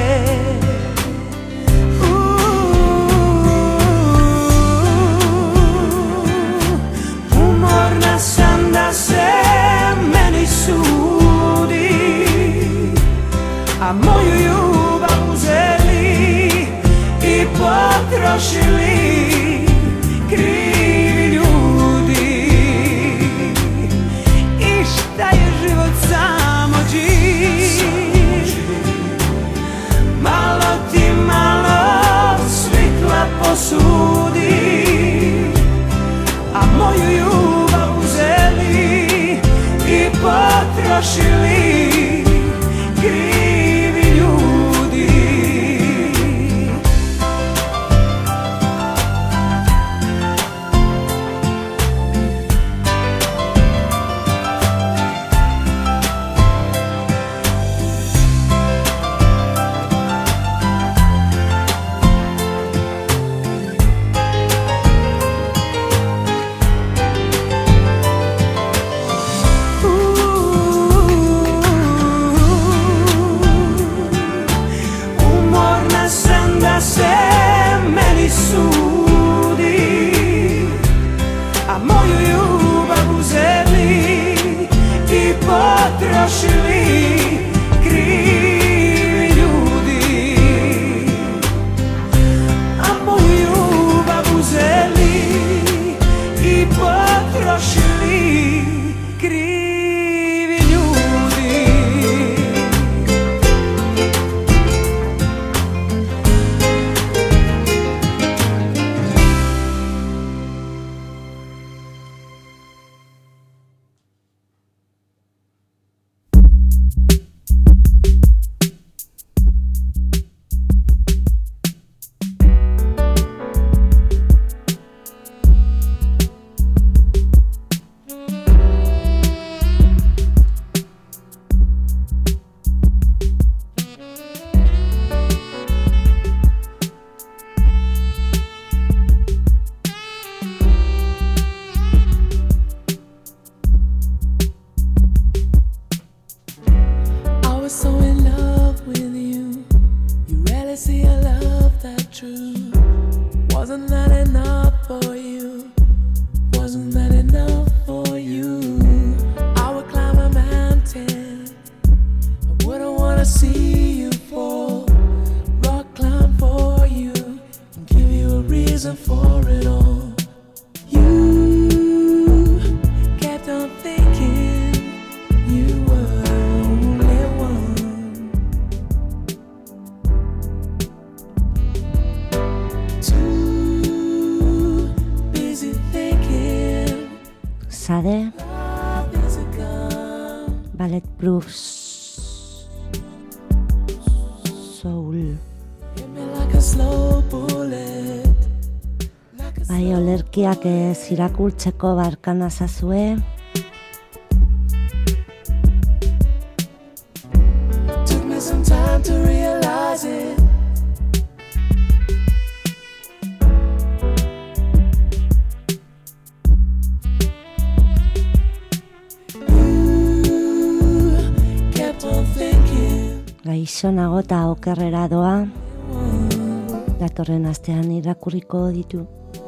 Umorna sam da se meni sudi, a moju ljubav uzeli i potrošili krivi ljudi. I šta je život samo džir, malo ti malo svitla posudi, a moju ljubav uzeli i potrošili krivi ljudi. Se meni sudi, a moju ljubav uzeli i potrošili krivi ljudi. A moju ljubav uzeli i potrošili krivi ljudi. Bulletproof Soul. Bai, olerkiak ez irakurtzeko barkana zazue. Took me some time to realize it. You kept on thinking. Gaixo nago eta okerrera doa. Datorren astean irakurriko ditu.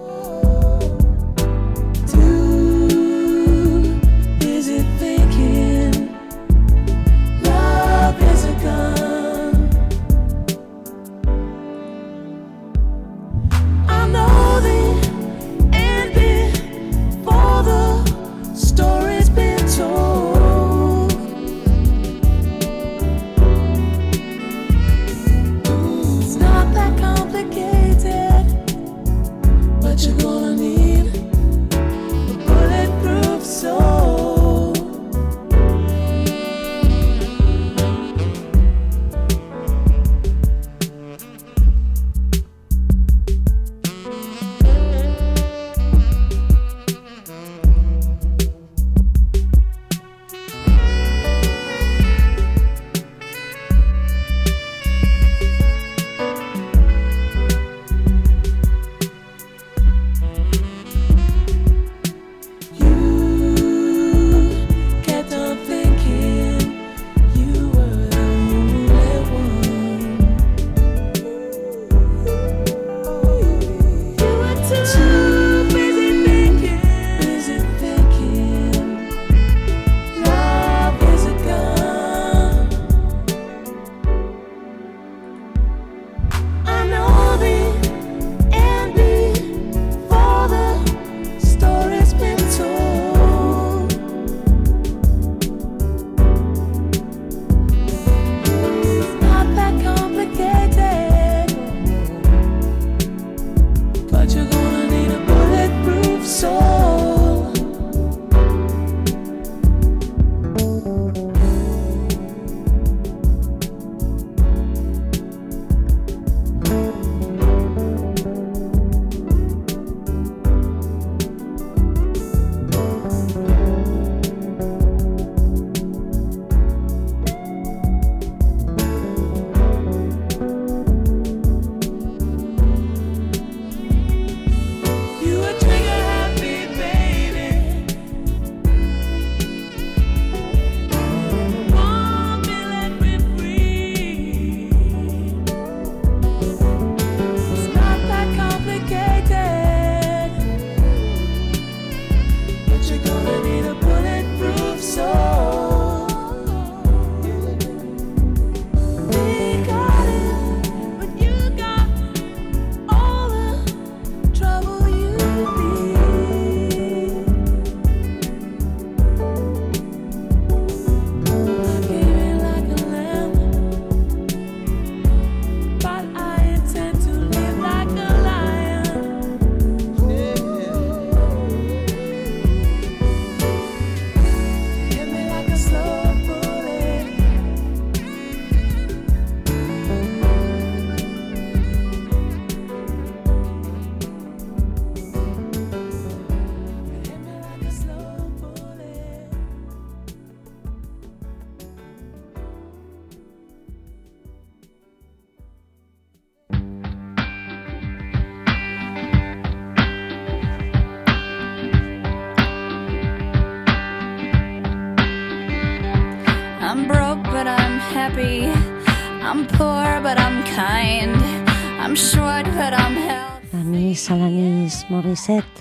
I'm broke, but I'm happy. I'm poor, but I'm kind. I'm short, but I'm healthy. Alanis, Alanis Morissette.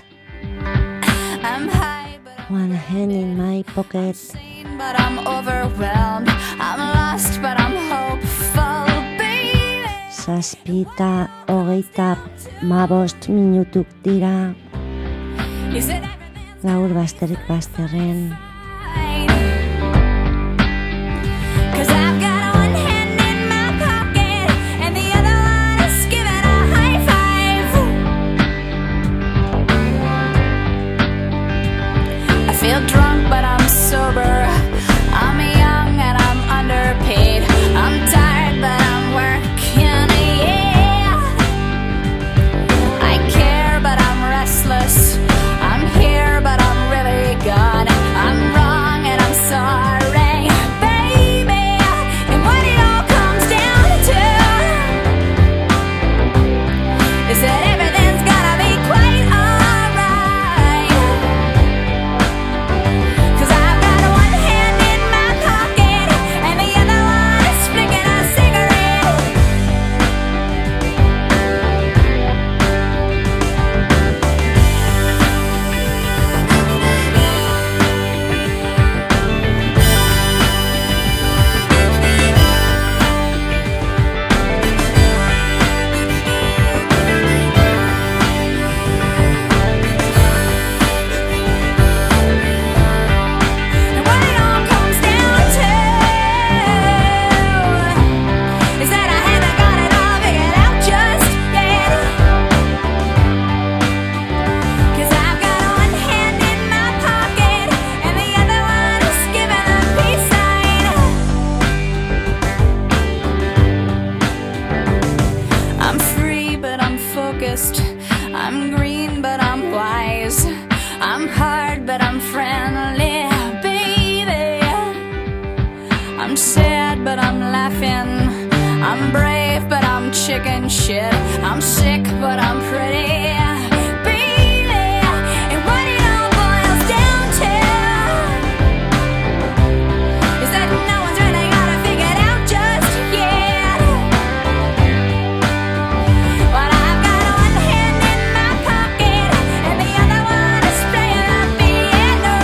I'm high, but I'm One hand in my pocket. sane, but I'm overwhelmed. I'm lost, but I'm hopeful, baby. Zazpita, hogeita, mabost minutuk dira. Is it Gaur basterik bazterren. Cause I've got one hand in my pocket and the other one is giving a high five. I feel drunk but I'm sober. I'm young I'm sad, but I'm laughing. I'm brave, but I'm chicken shit. I'm sick, but I'm pretty. Baby, and what it all boils down to is that no one's really got it figured out just yet. But I've got one hand in my pocket and the other one is playing the piano.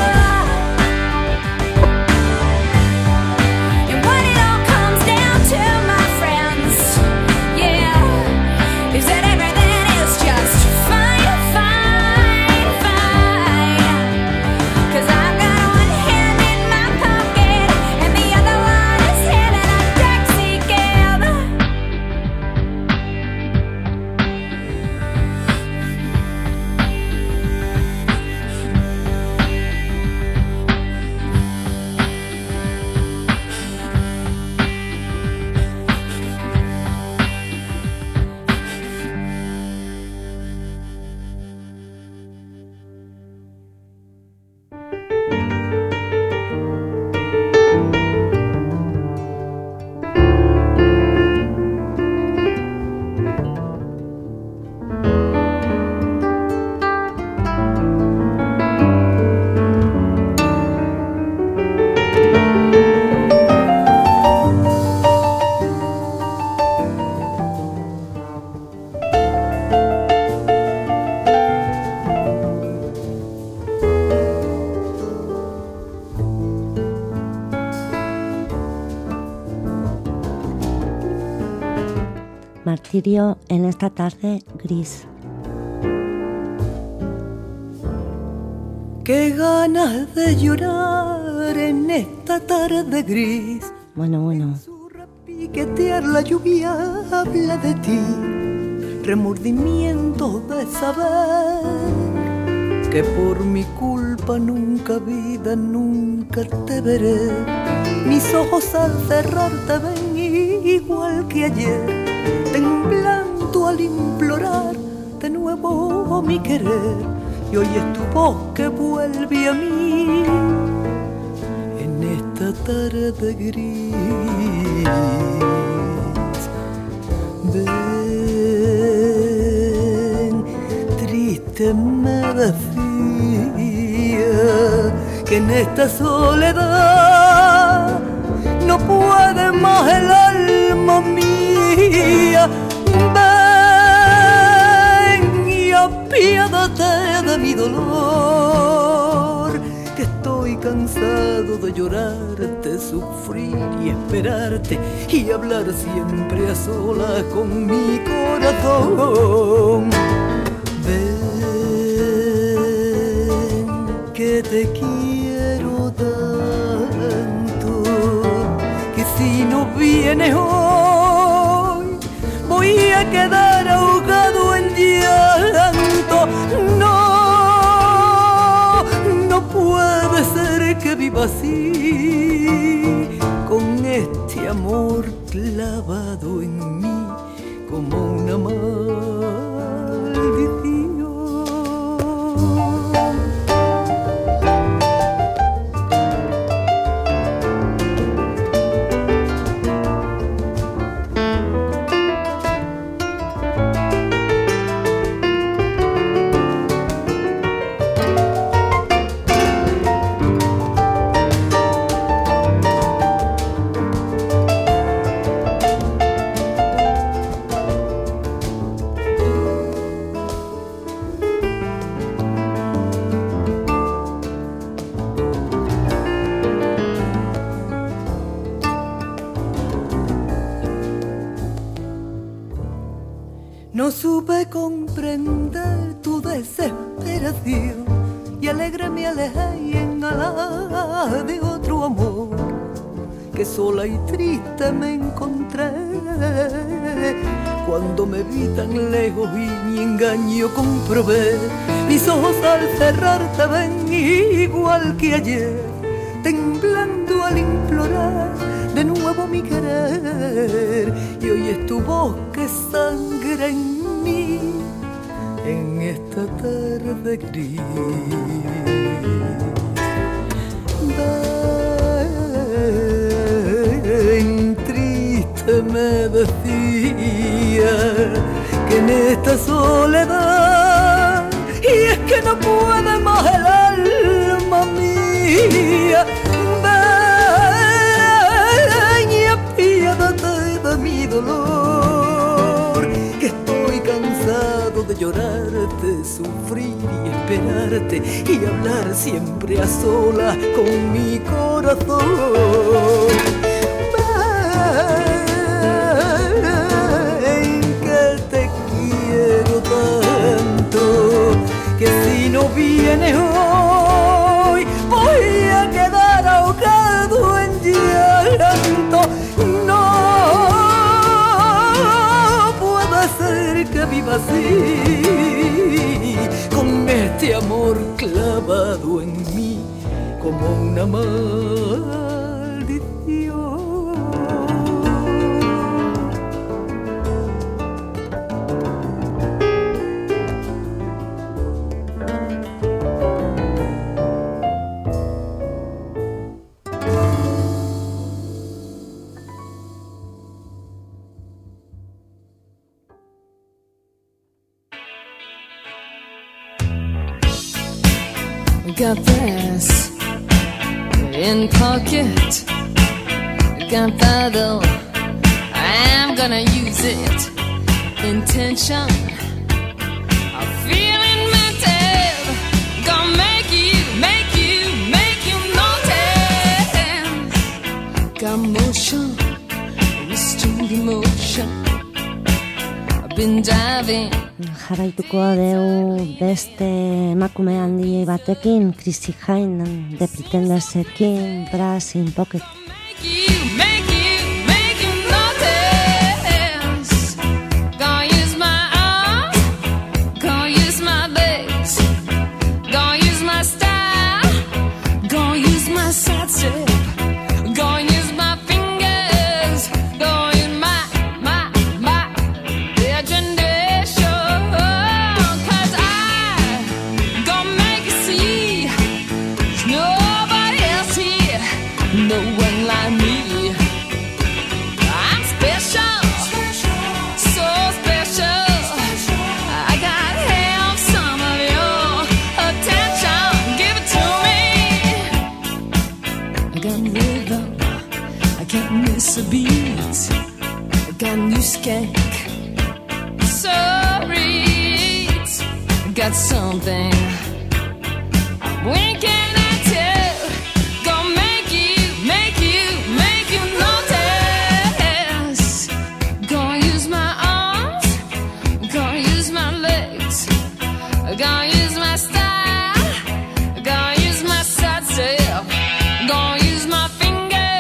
And what it all comes down to, my friends, yeah, is that everything is just fine, fine, fine. 'Cause I've got one hand in my pocket and the other one is hailing a taxi cab. Martirio en esta tarde gris. Qué ganas de llorar en esta tarde gris. Bueno, bueno. Piquetear la lluvia habla de ti. Remordimiento de saber que por mi culpa nunca vida, nunca te veré. Mis ojos al cerrar te ven igual que ayer, temblando al implorar de nuevo mi querer. Y hoy es tu voz que vuelve a mí en esta tarde gris. Ven, triste me decía que en esta soledad no puede más el alma mía. Ven y apiádate de mi dolor, que estoy cansado de llorarte, sufrir y esperarte y hablar siempre a solas con mi corazón. Ven, que te quiero tanto, que si no vienes hoy voy a quedar ahogado en llanto. No, no puede ser que viva así, con este amor clavado en mí como una maldición. No supe comprender tu desesperación y alegre me alejé y en alas de otro amor, que sola y triste me encontré cuando me vi tan lejos y mi engaño comprobé. Mis ojos al cerrar te ven igual que ayer, temblando al implorar de nuevo mi querer. Y hoy es tu voz que sangra en mí en esta tarde gris. Ven, me decía que en esta soledad, y es que no puede más el alma mía, ven y apiádate de mi dolor, que estoy cansado de llorarte, sufrir y esperarte y hablar siempre a solas con mi corazón. Ven, que te quiero tanto, que si no vienes hoy voy a quedar ahogado en llanto. No puede ser que viva así, con este amor clavado en mí como una maldición. Got this in pocket, got that though, I'm gonna use it. Intention, I'm feeling mental, gonna make you, make you, make you notice. Got motion, restrained emotion, I've been diving. Jarraituko deu beste emakume handi batekin, Chrissy Hynde, The Pretendersekin, Brass in Pocket. A beat, got new skank, sorry, got something winking at you, gonna make you, make you, make you notice. Gonna use my arms, gonna use my legs, gonna use my style, gonna use my side step, gonna use my fingers.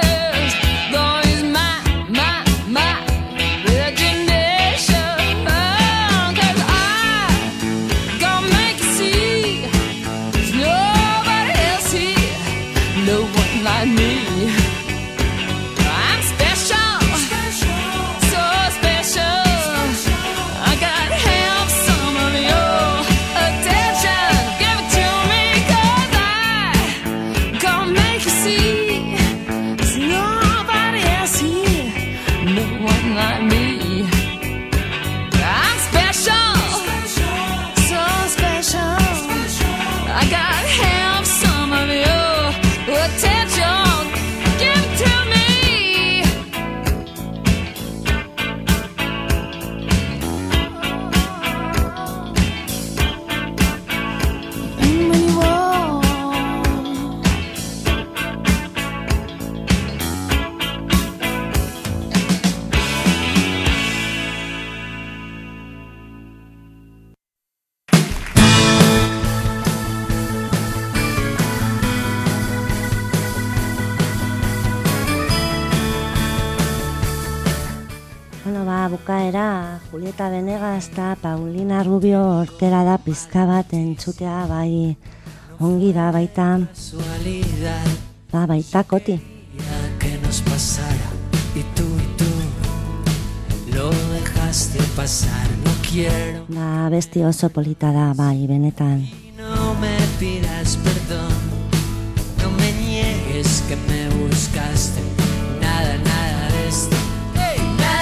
Bukaera, Julieta Venegas eta Paulina Rubio orkera da pizka bat entzutea, bai ongi da baita, ba baita Koti. Que nos pasara y tú y tú lo dejaste pasar, no quiero. Ba besti oso polita da, bai benetan. No me pidas perdón, no me niegues que me buscaste, nada, nada de esto. Hey, nada.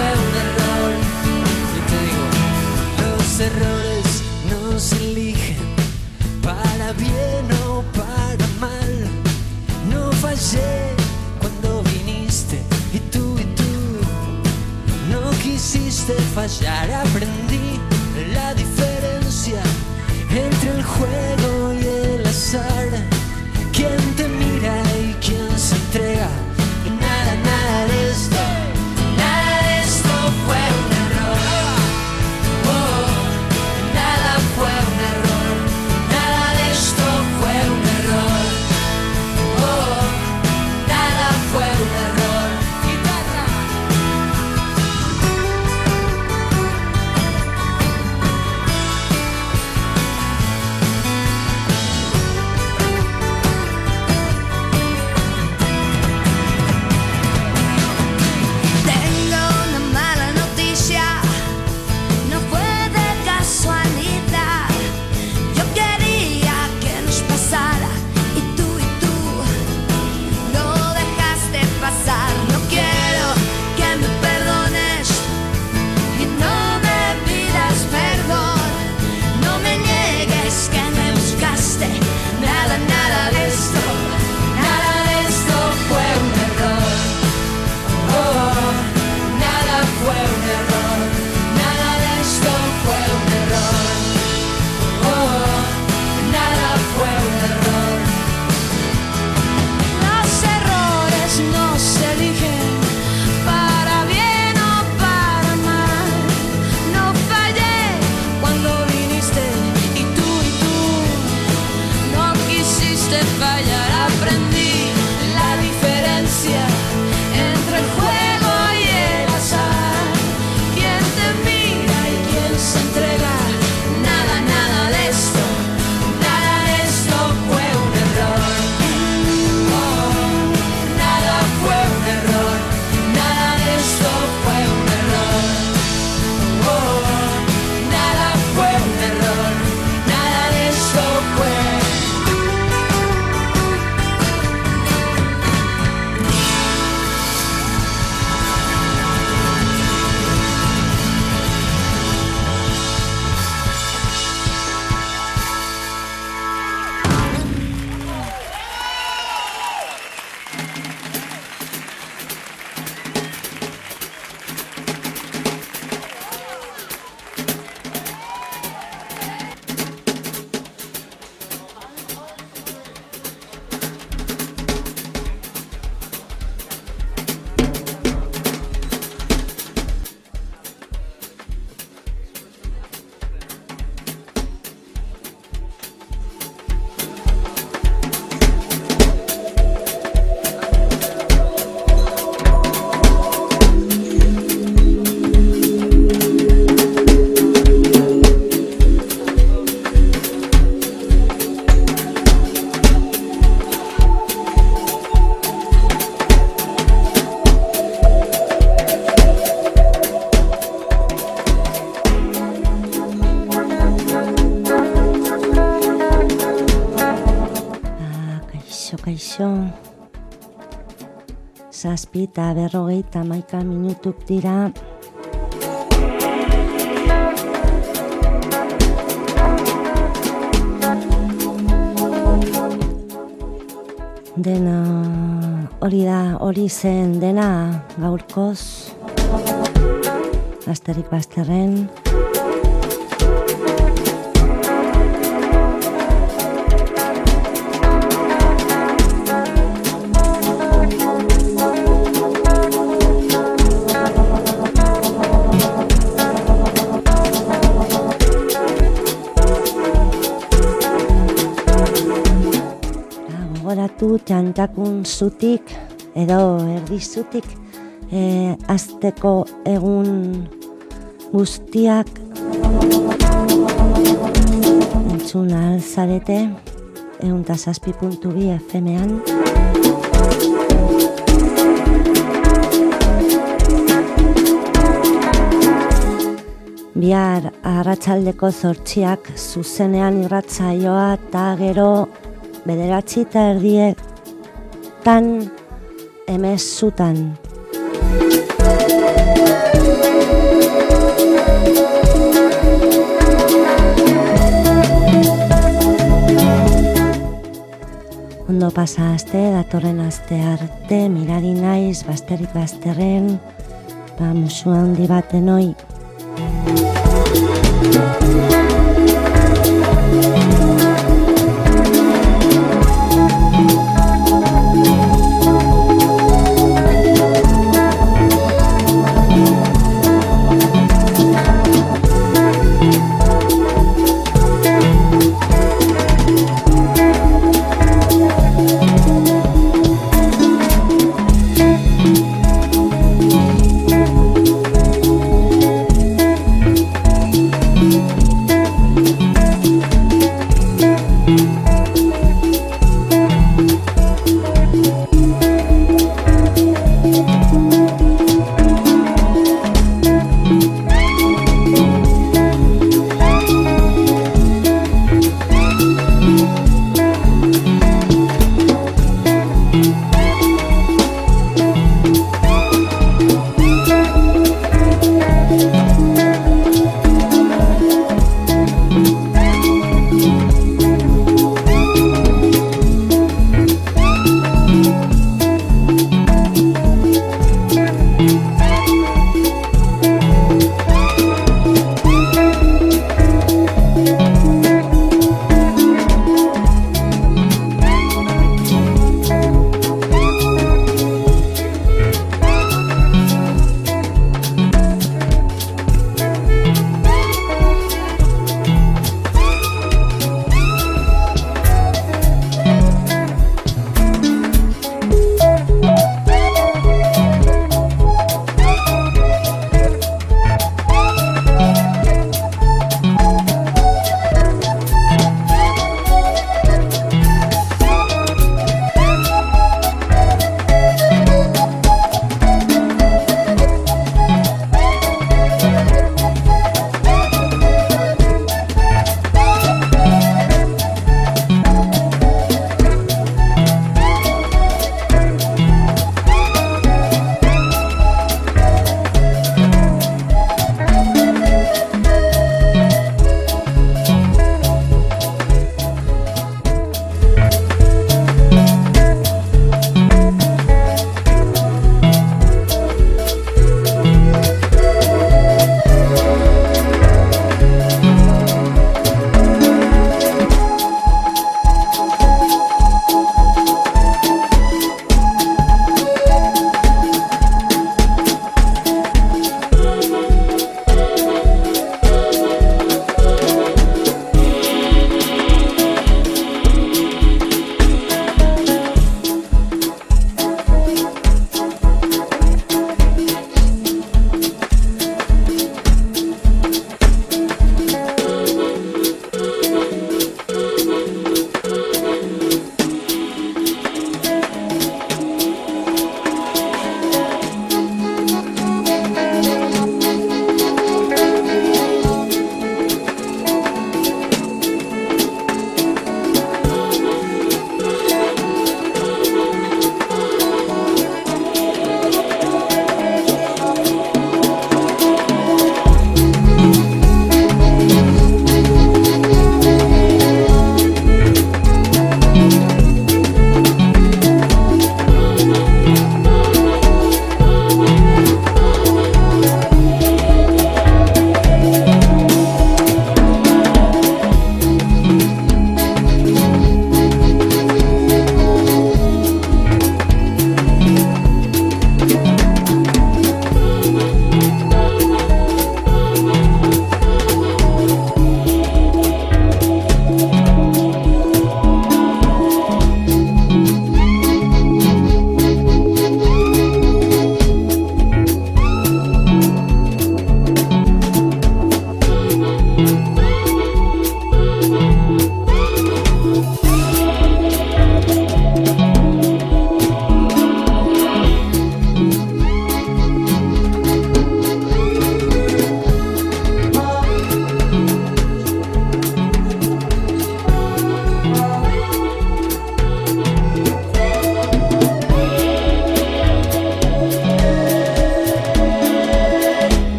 fue un error. Y te digo, los errores no se eligen para bien o para mal. No fallé cuando viniste y tú y tú no quisiste fallar. Aprendí la diferencia entre el juego y el azar. Quién te mira y quién se entrega. Y nada, nada de esto, nada de esto fue un error. Oh, nada fue un error. Nada de esto fue un error. Oh, nada fue un error. Guitarra. Tengo una mala noticia, no fue de casualidad. Yo quería que nos pasara y tú y tú no dejaste pasar. No quiero que me perdones y no me pidas perdón. No me niegues que me buscaste. Nada, nada de esto, nada de esto fue un error. Oh, nada fue un error, nada de esto fue un error. Oh, nada fue un error. Los errores no se eligen para bien o para mal. No fallé cuando viniste y tú y tú no quisiste fallar. Aprendí la diferencia entre el juego y el azar. Quién te mira y quién se entrega. Nada, nada de esto, nada de esto fue un error. Oh, nada fue un error. Nada de esto fue un error. Oh, nada fue un error. Nada de esto fue. Kaixo, zazpi eta berrogeita hamaika minutuk dira. Dena hori da, hori zen dena gaurkoz. Basterik bazterren. Gogoratu txantakun zutik edo erdi zutik e, azteko egun guztiak entzun ahal zarete ehun eta zazpi puntu bi F M-an. Bihar arratsaldeko zortziak zuzenean irratsaioa eta gero bederatzi eta erdietan emezutan. pasa aste, datorren aste arte, mirari naiz, basterik bazterren, ba, musu handi bat denoi.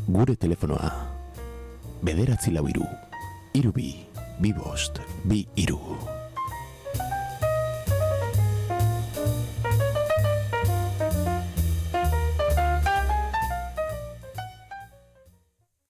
Gure telefonoa bederatzi lau hiru hiru bi bi bost bi hiru.